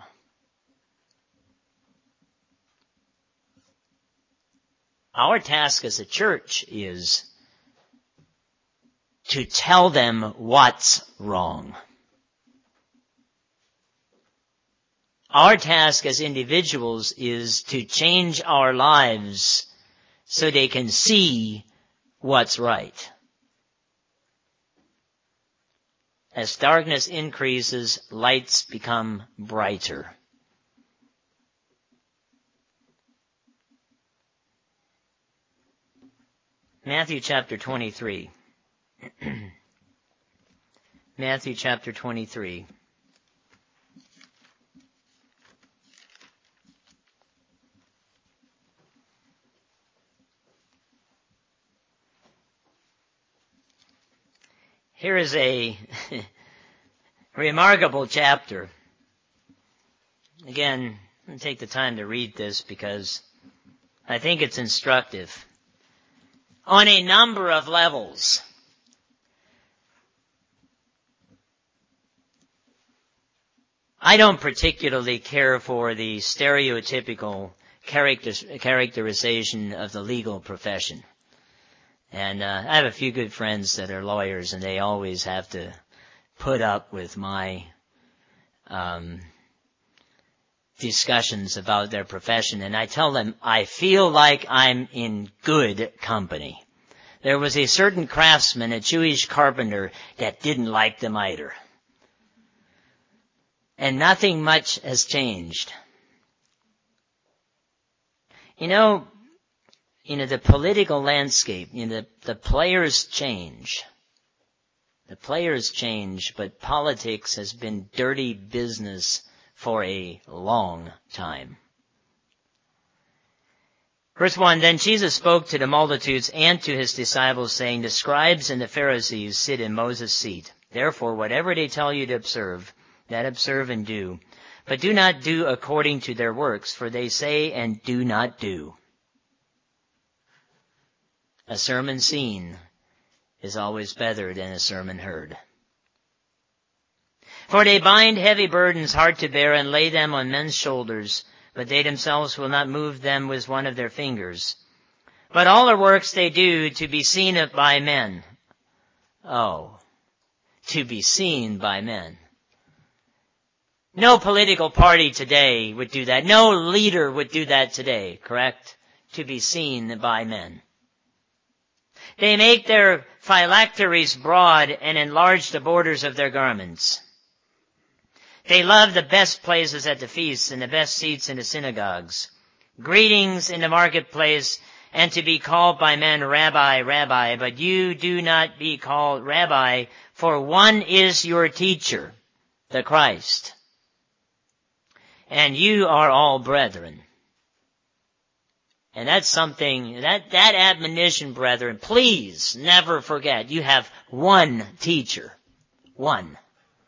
Our task as a church is to tell them what's wrong. Our task as individuals is to change our lives so they can see what's right. As darkness increases, lights become brighter. Matthew chapter 23. Matthew chapter 23. Here is a remarkable chapter. Again, I'm going to take the time to read this because I think it's instructive on a number of levels. I don't particularly care for the stereotypical characterization of the legal profession. And I have a few good friends that are lawyers, and they always have to put up with my discussions about their profession. And I tell them, I feel like I'm in good company. There was a certain craftsman, a Jewish carpenter, that didn't like the miter. And nothing much has changed. You know, the political landscape, the players change. The players change, but politics has been dirty business for a long time. Verse 1, Then Jesus spoke to the multitudes and to his disciples, saying, The scribes and the Pharisees sit in Moses' seat. Therefore, whatever they tell you to observe, that observe and do. But do not do according to their works, for they say and do not do. A sermon seen is always better than a sermon heard. For they bind heavy burdens hard to bear and lay them on men's shoulders, but they themselves will not move them with one of their fingers. But all their works they do to be seen by men. Oh, to be seen by men. No political party today would do that. No leader would do that today, correct? To be seen by men. They make their phylacteries broad and enlarge the borders of their garments. They love the best places at the feasts and the best seats in the synagogues, greetings in the marketplace, and to be called by men, Rabbi, Rabbi. But you do not be called Rabbi, for one is your teacher, the Christ. And you are all brethren. And that's something, that admonition, brethren, please never forget. You have one teacher. One.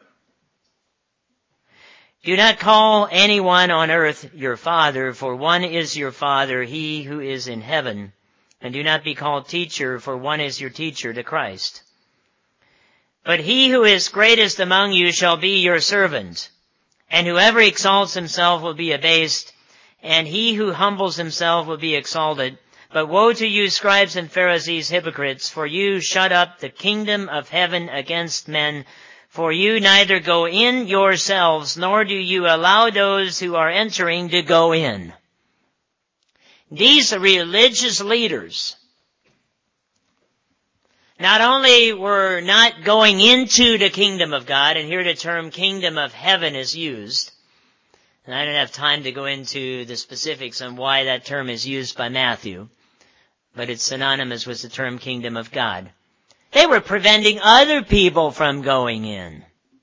Do not call anyone on earth your father, for one is your Father, he who is in heaven. And do not be called teacher, for one is your teacher, the Christ. But he who is greatest among you shall be your servant. And whoever exalts himself will be abased, and he who humbles himself will be exalted. But woe to you, scribes and Pharisees, hypocrites, for you shut up the kingdom of heaven against men. For you neither go in yourselves, nor do you allow those who are entering to go in. These religious leaders not only were not going into the kingdom of God, and here the term kingdom of heaven is used, and I don't have time to go into the specifics on why that term is used by Matthew, but it's synonymous with the term kingdom of God. They were preventing other people from going in.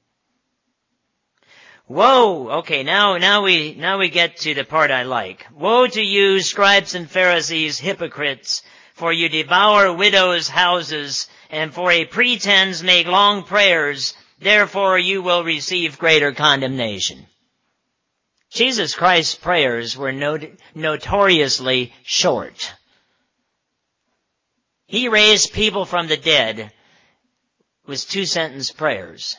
Woe! Okay, now we get to the part I like. Woe to you, scribes and Pharisees, hypocrites, for you devour widows' houses, and for a pretense make long prayers, therefore you will receive greater condemnation. Jesus Christ's prayers were notoriously short. He raised people from the dead, was 2-sentence prayers.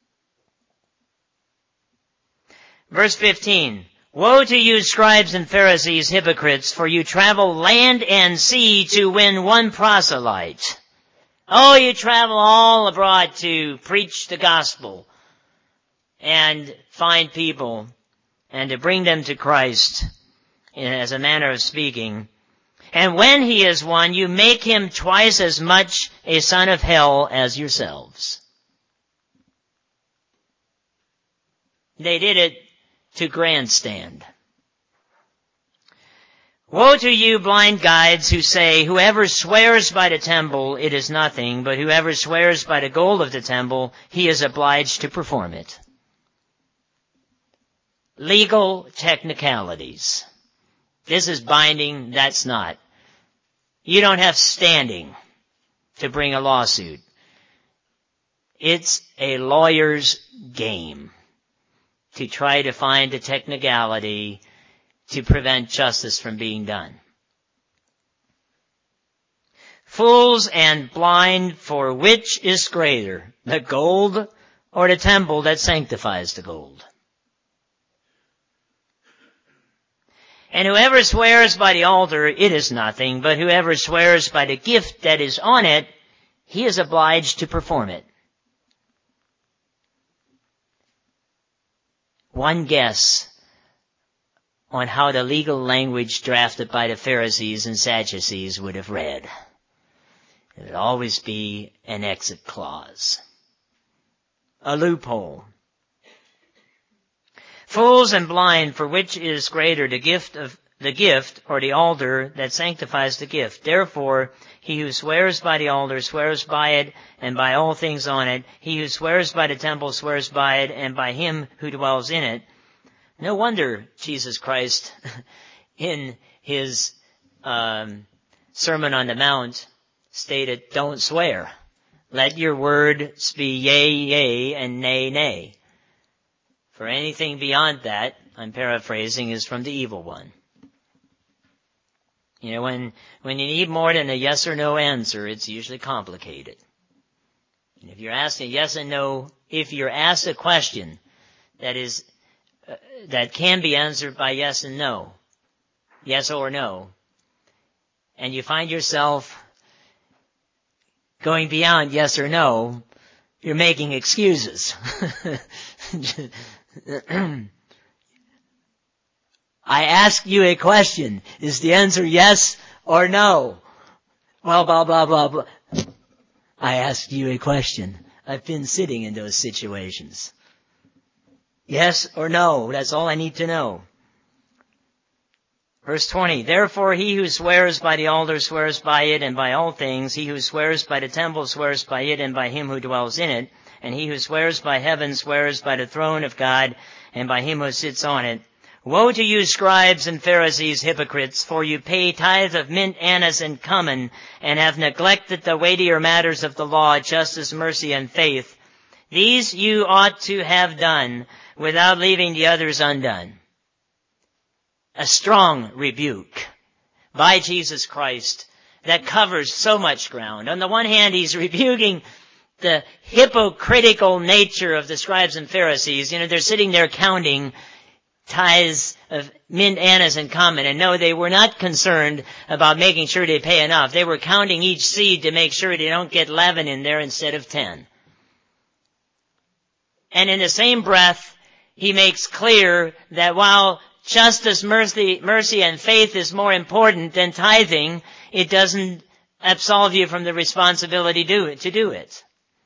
Verse 15, woe to you, scribes and Pharisees, hypocrites, for you travel land and sea to win one proselyte. Oh, you travel all abroad to preach the gospel and find people and to bring them to Christ as a manner of speaking. And when he is one, you make him twice as much a son of hell as yourselves. They did it to grandstand. Woe to you, blind guides, who say, whoever swears by the temple, it is nothing, but whoever swears by the gold of the temple, he is obliged to perform it. Legal technicalities. This is binding, that's not. You don't have standing to bring a lawsuit. It's a lawyer's game to try to find a technicality to prevent justice from being done. Fools and blind, for which is greater, the gold or the temple that sanctifies the gold? And whoever swears by the altar, it is nothing, but whoever swears by the gift that is on it, he is obliged to perform it. One guess on how the legal language drafted by the Pharisees and Sadducees would have read. It would always be an exit clause, a loophole. Fools and blind, for which is greater, the gift or the altar that sanctifies the gift? Therefore, he who swears by the altar swears by it and by all things on it. He who swears by the temple swears by it and by him who dwells in it. No wonder Jesus Christ, in his Sermon on the Mount, stated, don't swear. Let your words be yea, yea, and nay, nay. For anything beyond that, I'm paraphrasing, is from the evil one. You know, when you need more than a yes or no answer, it's usually complicated. And if you're asked a yes and no, if you're asked a question that can be answered by yes and no, yes or no, and you find yourself going beyond yes or no, you're making excuses. I ask you a question. Is the answer yes or no? Well, blah, blah, blah, blah. I asked you a question. I've been sitting in those situations. Yes or no? That's all I need to know. Verse 20, therefore he who swears by the altar swears by it and by all things. He who swears by the temple swears by it and by him who dwells in it. And he who swears by heaven swears by the throne of God and by him who sits on it. Woe to you, scribes and Pharisees, hypocrites, for you pay tithe of mint, anise, and cumin, and have neglected the weightier matters of the law, justice, mercy, and faith. These you ought to have done without leaving the others undone. A strong rebuke by Jesus Christ that covers so much ground. On the one hand, he's rebuking the hypocritical nature of the scribes and Pharisees. You know, they're sitting there counting tithes of mint, anise, and cumin. And no, they were not concerned about making sure they pay enough. They were counting each seed to make sure they don't get leaven in there instead of 10. And in the same breath, he makes clear that while justice, mercy, and faith is more important than tithing, it doesn't absolve you from the responsibility to do it.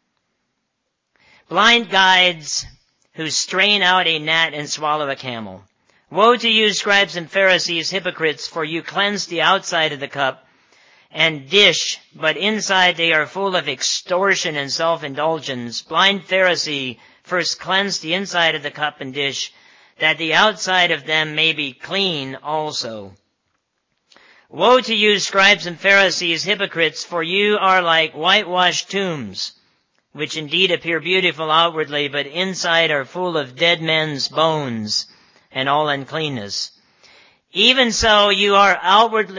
Blind guides who strain out a gnat and swallow a camel. Woe to you, scribes and Pharisees, hypocrites, for you cleanse the outside of the cup and dish, but inside they are full of extortion and self-indulgence. Blind Pharisee, first cleanse the inside of the cup and dish, that the outside of them may be clean also. Woe to you, scribes and Pharisees, hypocrites, for you are like whitewashed tombs, which indeed appear beautiful outwardly, but inside are full of dead men's bones and all uncleanness. Even so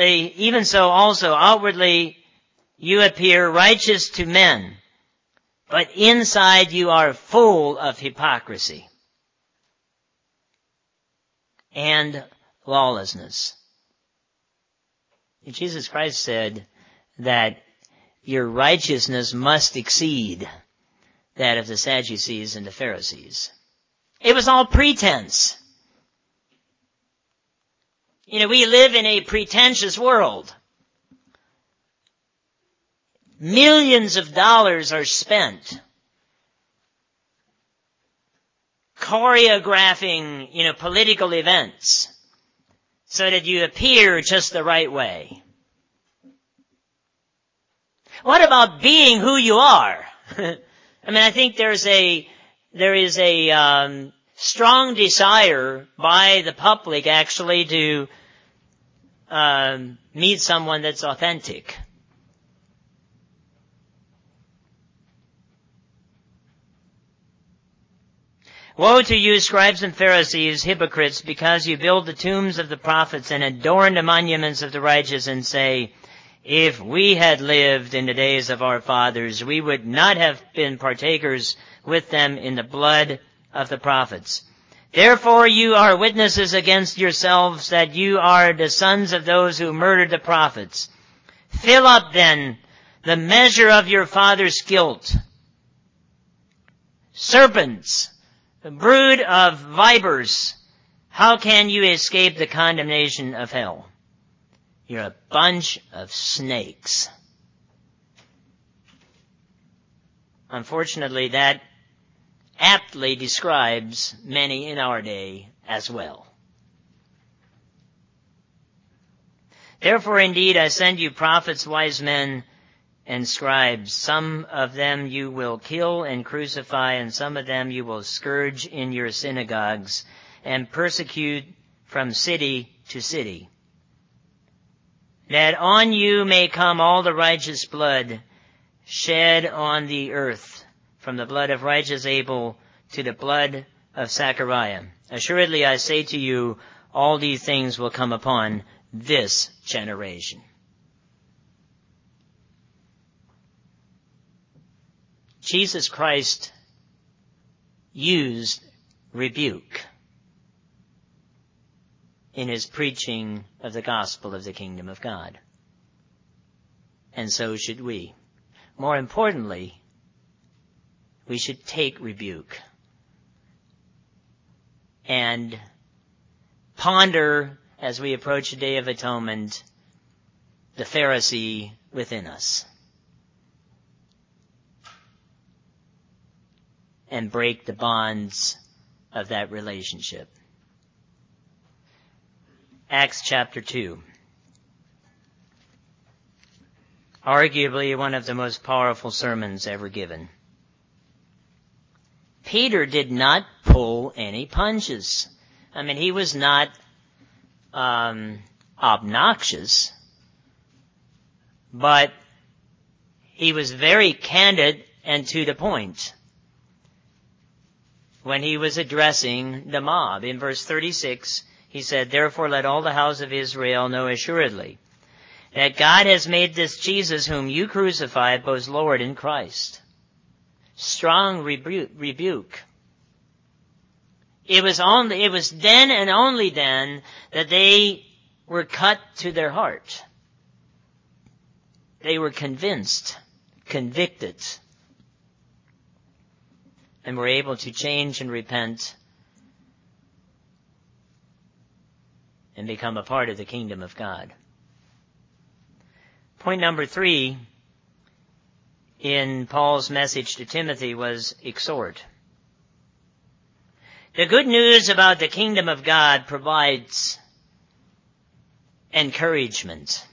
also outwardly you appear righteous to men, but inside you are full of hypocrisy and lawlessness. Jesus Christ said that your righteousness must exceed that of the Sadducees and the Pharisees. It was all pretense. We live in a pretentious world. Millions of dollars are spent choreographing, political events so that you appear just the right way. What about being who you are? I think there is a strong desire by the public actually to meet someone that's authentic. Woe to you, scribes and Pharisees, hypocrites, because you build the tombs of the prophets and adorn the monuments of the righteous and say, if we had lived in the days of our fathers, we would not have been partakers with them in the blood of the prophets. Therefore you are witnesses against yourselves that you are the sons of those who murdered the prophets. Fill up then the measure of your father's guilt. Serpents, the brood of vipers, how can you escape the condemnation of hell? You're a bunch of snakes. Unfortunately, that aptly describes many in our day as well. Therefore, indeed, I send you prophets, wise men, and scribes. Some of them you will kill and crucify, and some of them you will scourge in your synagogues and persecute from city to city, that on you may come all the righteous blood shed on the earth, from the blood of righteous Abel to the blood of Zechariah. Assuredly, I say to you, all these things will come upon this generation. Jesus Christ used rebuke in his preaching of the gospel of the kingdom of God. And so should we. More importantly, we should take rebuke and ponder, as we approach the Day of Atonement, the Pharisee within us, and break the bonds of that relationship. Acts chapter 2. Arguably one of the most powerful sermons ever given. Peter did not pull any punches. He was not obnoxious, but he was very candid and to the point when he was addressing the mob. In verse 36, he said, therefore let all the house of Israel know assuredly that God has made this Jesus whom you crucified both Lord and Christ. Strong rebuke. It was then and only then that they were cut to their heart. They were convinced, convicted, and were able to change and repent and become a part of the kingdom of God. Point number 3 in Paul's message to Timothy was exhort. The good news about the kingdom of God provides encouragement.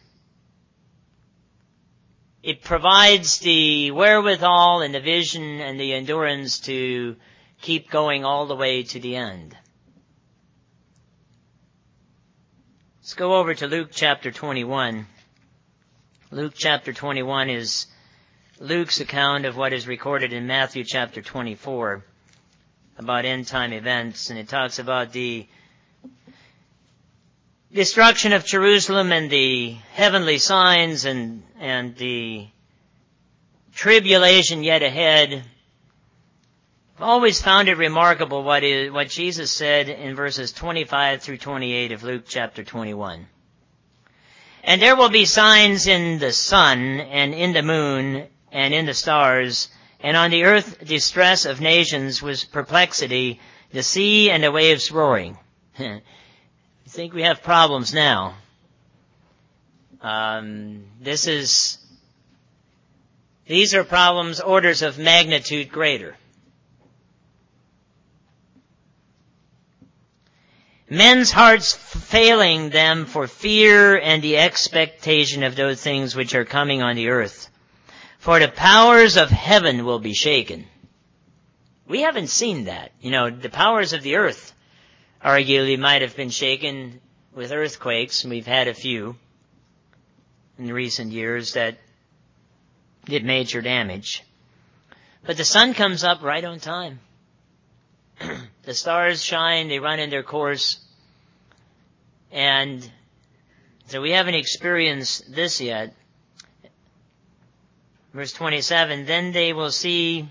It provides the wherewithal and the vision and the endurance to keep going all the way to the end. Let's go over to Luke chapter 21. Luke chapter 21 is Luke's account of what is recorded in Matthew chapter 24 about end-time events, and it talks about the destruction of Jerusalem and the heavenly signs and the tribulation yet ahead, I've always found it remarkable what Jesus said in verses 25 through 28 of Luke chapter 21. And there will be signs in the sun and in the moon and in the stars, and on the earth distress of nations with perplexity, the sea and the waves roaring. I think we have problems now. These are problems orders of magnitude greater. Men's hearts failing them for fear and the expectation of those things which are coming on the earth. For the powers of heaven will be shaken. We haven't seen that. The powers of the earth arguably might have been shaken with earthquakes, and we've had a few in recent years that did major damage. But the sun comes up right on time. The stars shine, they run in their course. And so we haven't experienced this yet. Verse 27, then they will see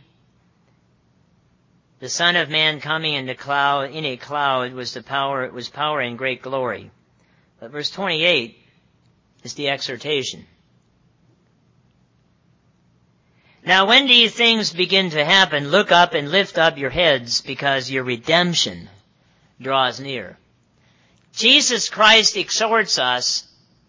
the Son of Man coming in a cloud was power and great glory. But verse 28 is the exhortation. Now when these things begin to happen, look up and lift up your heads, because your redemption draws near. Jesus Christ exhorts us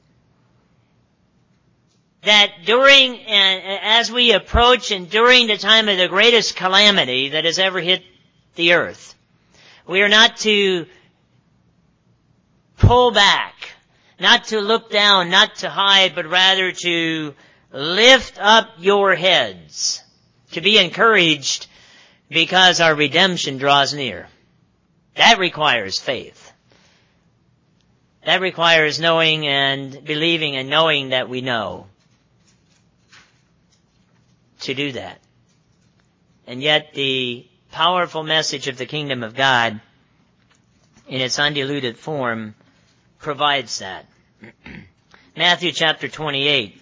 that as we approach and during the time of the greatest calamity that has ever hit the earth, we are not to pull back, not to look down, not to hide, but rather to lift up your heads, to be encouraged because our redemption draws near. That requires faith. That requires knowing and believing and knowing that we know to do that. And yet the powerful message of the kingdom of God in its undiluted form provides that. Matthew chapter 28.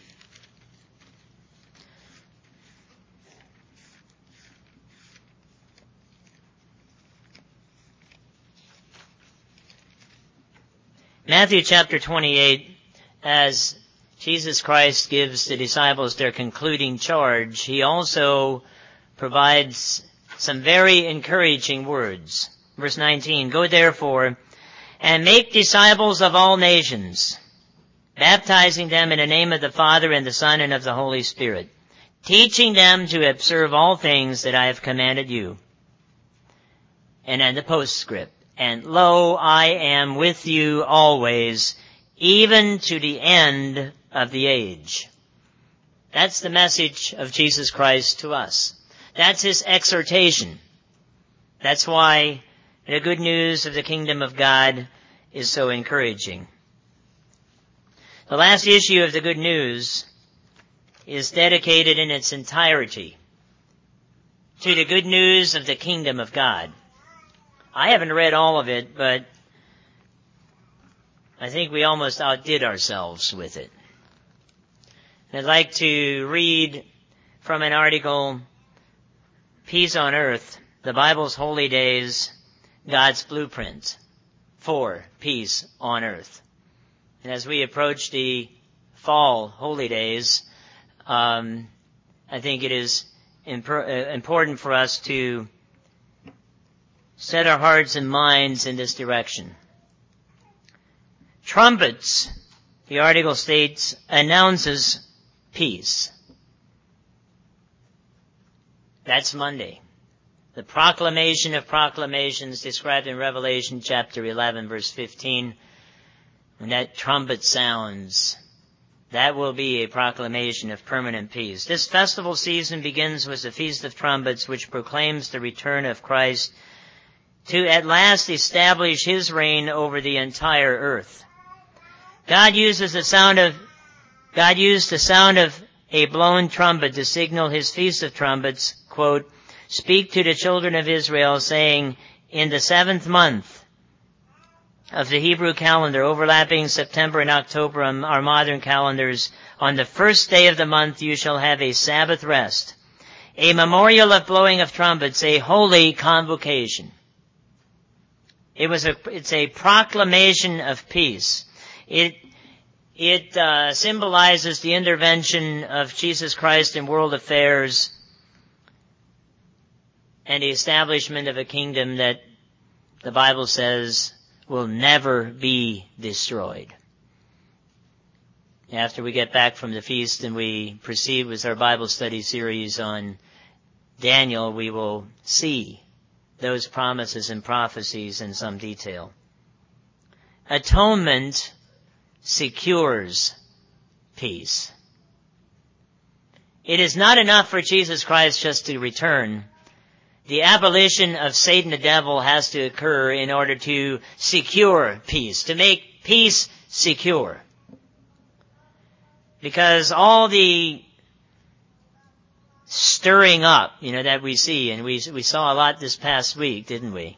Matthew chapter 28, as Jesus Christ gives the disciples their concluding charge, he also provides some very encouraging words. Verse 19, go therefore and make disciples of all nations, baptizing them in the name of the Father and the Son and of the Holy Spirit, teaching them to observe all things that I have commanded you. And then the postscript. And lo, I am with you always, even to the end of the age. That's the message of Jesus Christ to us. That's his exhortation. That's why the good news of the kingdom of God is so encouraging. The last issue of the good news is dedicated in its entirety to the good news of the kingdom of God. I haven't read all of it, but I think we almost outdid ourselves with it. I'd like to read from an article, Peace on Earth, the Bible's Holy Days, God's Blueprint for Peace on Earth. And as we approach the fall holy days, I think it is important for us to set our hearts and minds in this direction. Trumpets, the article states, announces peace. That's Monday. The proclamation of proclamations described in Revelation chapter 11, verse 15. When that trumpet sounds, that will be a proclamation of permanent peace. This festival season begins with the Feast of Trumpets, which proclaims the return of Christ to at last establish his reign over the entire earth. God used the sound of a blown trumpet to signal his Feast of Trumpets, quote, speak to the children of Israel, saying, in the 7th month of the Hebrew calendar, overlapping September and October on our modern calendars, on the first day of the month you shall have a Sabbath rest, a memorial of blowing of trumpets, a holy convocation. It's a proclamation of peace. It symbolizes the intervention of Jesus Christ in world affairs and the establishment of a kingdom that the Bible says will never be destroyed. After we get back from the feast and we proceed with our Bible study series on Daniel, we will see those promises and prophecies in some detail. Atonement secures peace. It is not enough for Jesus Christ just to return. The abolition of Satan the devil has to occur in order to secure peace, to make peace secure. Because all the stirring up, that we see, and we saw a lot this past week, didn't we?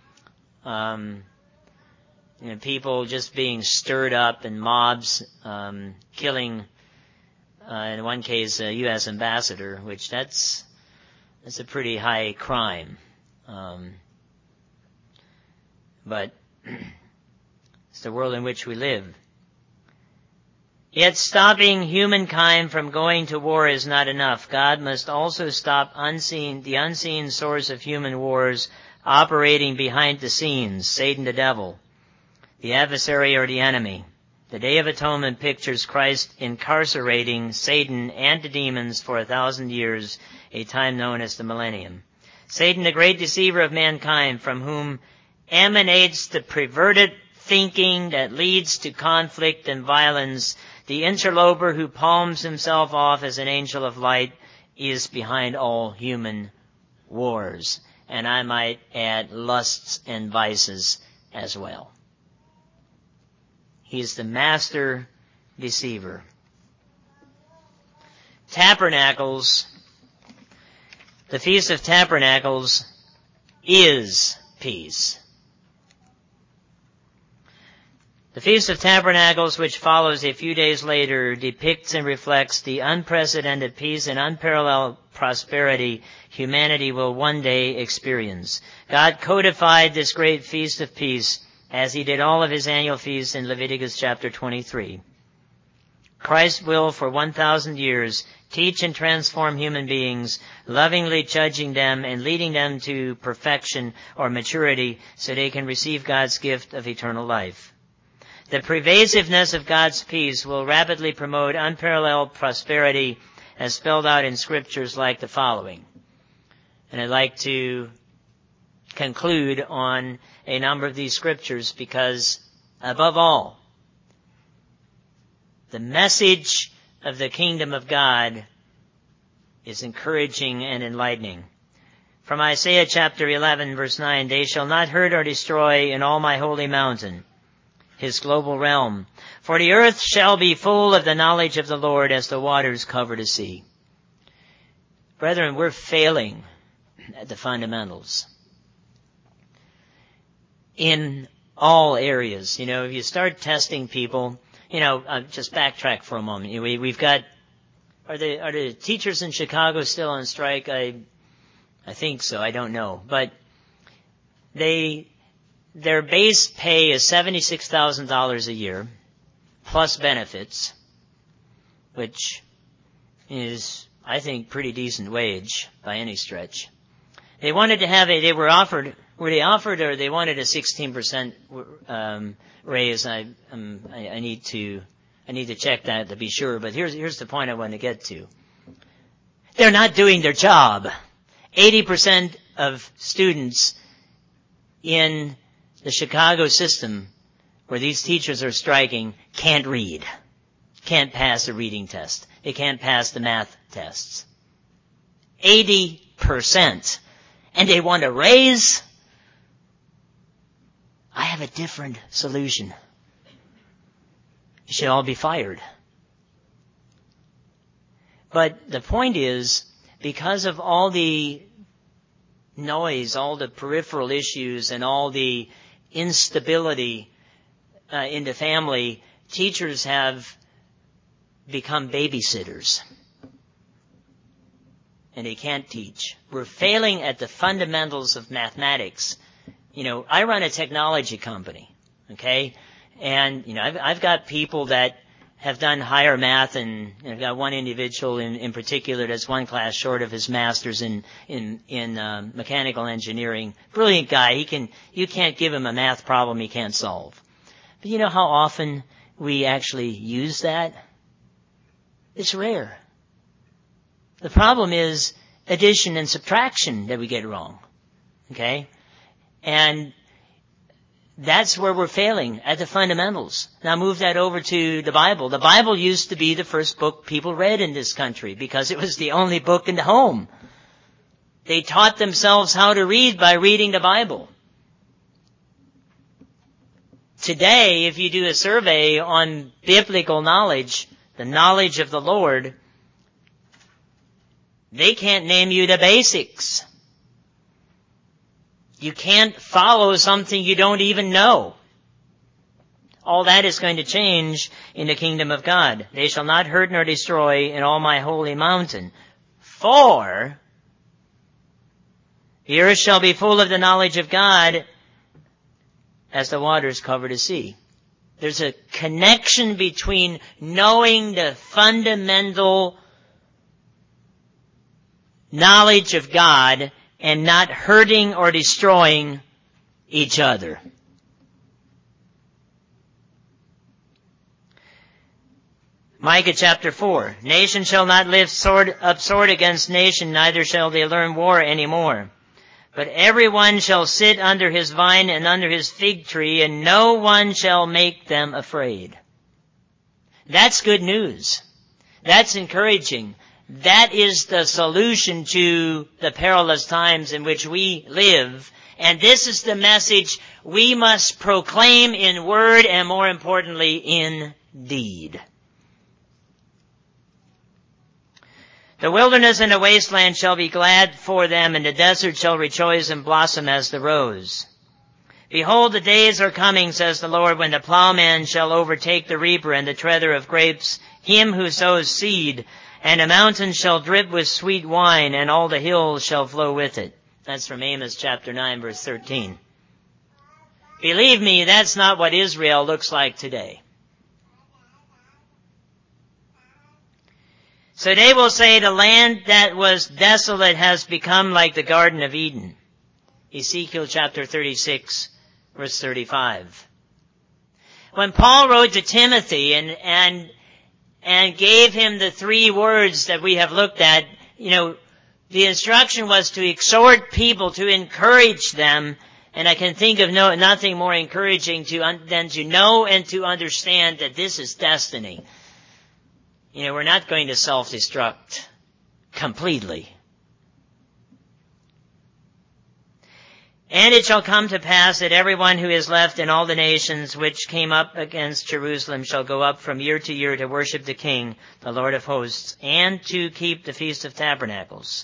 People just being stirred up and mobs killing, in one case, a U.S. ambassador, which that's a pretty high crime. But it's the world in which we live. Yet stopping humankind from going to war is not enough. God must also stop the unseen source of human wars operating behind the scenes, Satan the devil, the adversary or the enemy. The Day of Atonement pictures Christ incarcerating Satan and the demons for 1,000 years, a time known as the millennium. Satan, the great deceiver of mankind, from whom emanates the perverted thinking that leads to conflict and violence, the interloper who palms himself off as an angel of light, is behind all human wars. And I might add lusts and vices as well. He is the master deceiver. Tabernacles, the Feast of Tabernacles, is peace. The Feast of Tabernacles, which follows a few days later, depicts and reflects the unprecedented peace and unparalleled prosperity humanity will one day experience. God codified this great feast of peace as he did all of his annual feasts in Leviticus chapter 23. Christ will, for 1,000 years, teach and transform human beings, lovingly judging them and leading them to perfection or maturity so they can receive God's gift of eternal life. The pervasiveness of God's peace will rapidly promote unparalleled prosperity as spelled out in scriptures like the following. And I'd like to conclude on a number of these scriptures because, above all, the message of the kingdom of God is encouraging and enlightening. From Isaiah chapter 11, verse 9, "They shall not hurt or destroy in all my holy mountain, his global realm. For the earth shall be full of the knowledge of the Lord as the waters cover the sea." Brethren, we're failing at the fundamentals in all areas. If you start testing people, just backtrack for a moment. We've got, are the teachers in Chicago still on strike? I think so. I don't know. But their base pay is $76,000 a year, plus benefits, which is, I think, pretty decent wage by any stretch. They wanted to have were they offered or they wanted a 16% raise? I need to check that to be sure, but here's the point I want to get to. They're not doing their job. 80% of students in the Chicago system where these teachers are striking can't read, can't pass the reading test. They can't pass the math tests. 80%. And they want a raise? I have a different solution. You should all be fired. But the point is, because of all the noise, all the peripheral issues, and all the instability in the family, teachers have become babysitters. And they can't teach. We're failing at the fundamentals of mathematics. I run a technology company, okay? And, I've got people that have done higher math, and I've got one individual in particular that's one class short of his master's in mechanical engineering. Brilliant guy. You can't give him a math problem he can't solve. But you know how often we actually use that? It's rare. The problem is addition and subtraction that we get wrong. Okay? And that's where we're failing at the fundamentals. Now move that over to the Bible. The Bible used to be the first book people read in this country because it was the only book in the home. They taught themselves how to read by reading the Bible. Today, if you do a survey on biblical knowledge, the knowledge of the Lord, they can't name you the basics. You can't follow something you don't even know. All that is going to change in the kingdom of God. They shall not hurt nor destroy in all my holy mountain. For the earth shall be full of the knowledge of God as the waters cover the sea. There's a connection between knowing the fundamental knowledge of God and not hurting or destroying each other. Micah chapter 4. Nation shall not lift up sword against nation, neither shall they learn war any more. But everyone shall sit under his vine and under his fig tree, and no one shall make them afraid. That's good news. That's encouraging. That is the solution to the perilous times in which we live. And this is the message we must proclaim in word and, more importantly, in deed. The wilderness and the wasteland shall be glad for them, and the desert shall rejoice and blossom as the rose. Behold, the days are coming, says the Lord, when the plowman shall overtake the reaper and the treader of grapes, him who sows seed, and the mountains shall drip with sweet wine, and all the hills shall flow with it. That's from Amos chapter 9, verse 13. Believe me, that's not what Israel looks like today. So they will say the land that was desolate has become like the Garden of Eden. Ezekiel chapter 36, verse 35. When Paul wrote to Timothy and gave him the 3 words that we have looked at, the instruction was to exhort people, to encourage them, and I can think of nothing more encouraging than to know and to understand that this is destiny. We're not going to self-destruct completely. And it shall come to pass that everyone who is left in all the nations which came up against Jerusalem shall go up from year to year to worship the King, the Lord of hosts, and to keep the Feast of Tabernacles.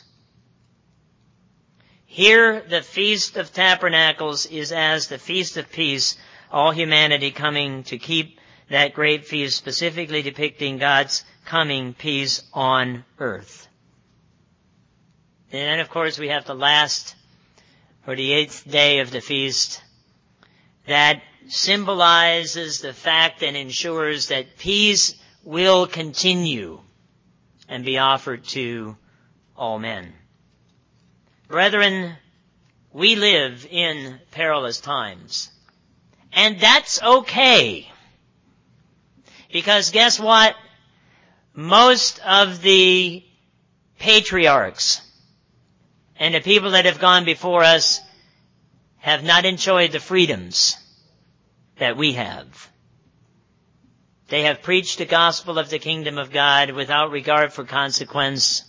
Here the Feast of Tabernacles is as the Feast of Peace, all humanity coming to keep that great feast, specifically depicting God's coming peace on earth. And then, of course, we have the last, or the 8th day of the feast, that symbolizes the fact and ensures that peace will continue and be offered to all men. Brethren, we live in perilous times. And that's okay. Because guess what? Most of the patriarchs and the people that have gone before us have not enjoyed the freedoms that we have. They have preached the gospel of the kingdom of God without regard for consequence,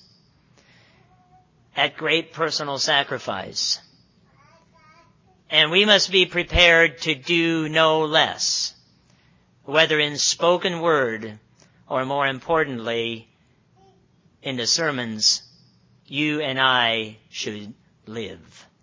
at great personal sacrifice. And we must be prepared to do no less, whether in spoken word or, more importantly, in the sermons you and I should live.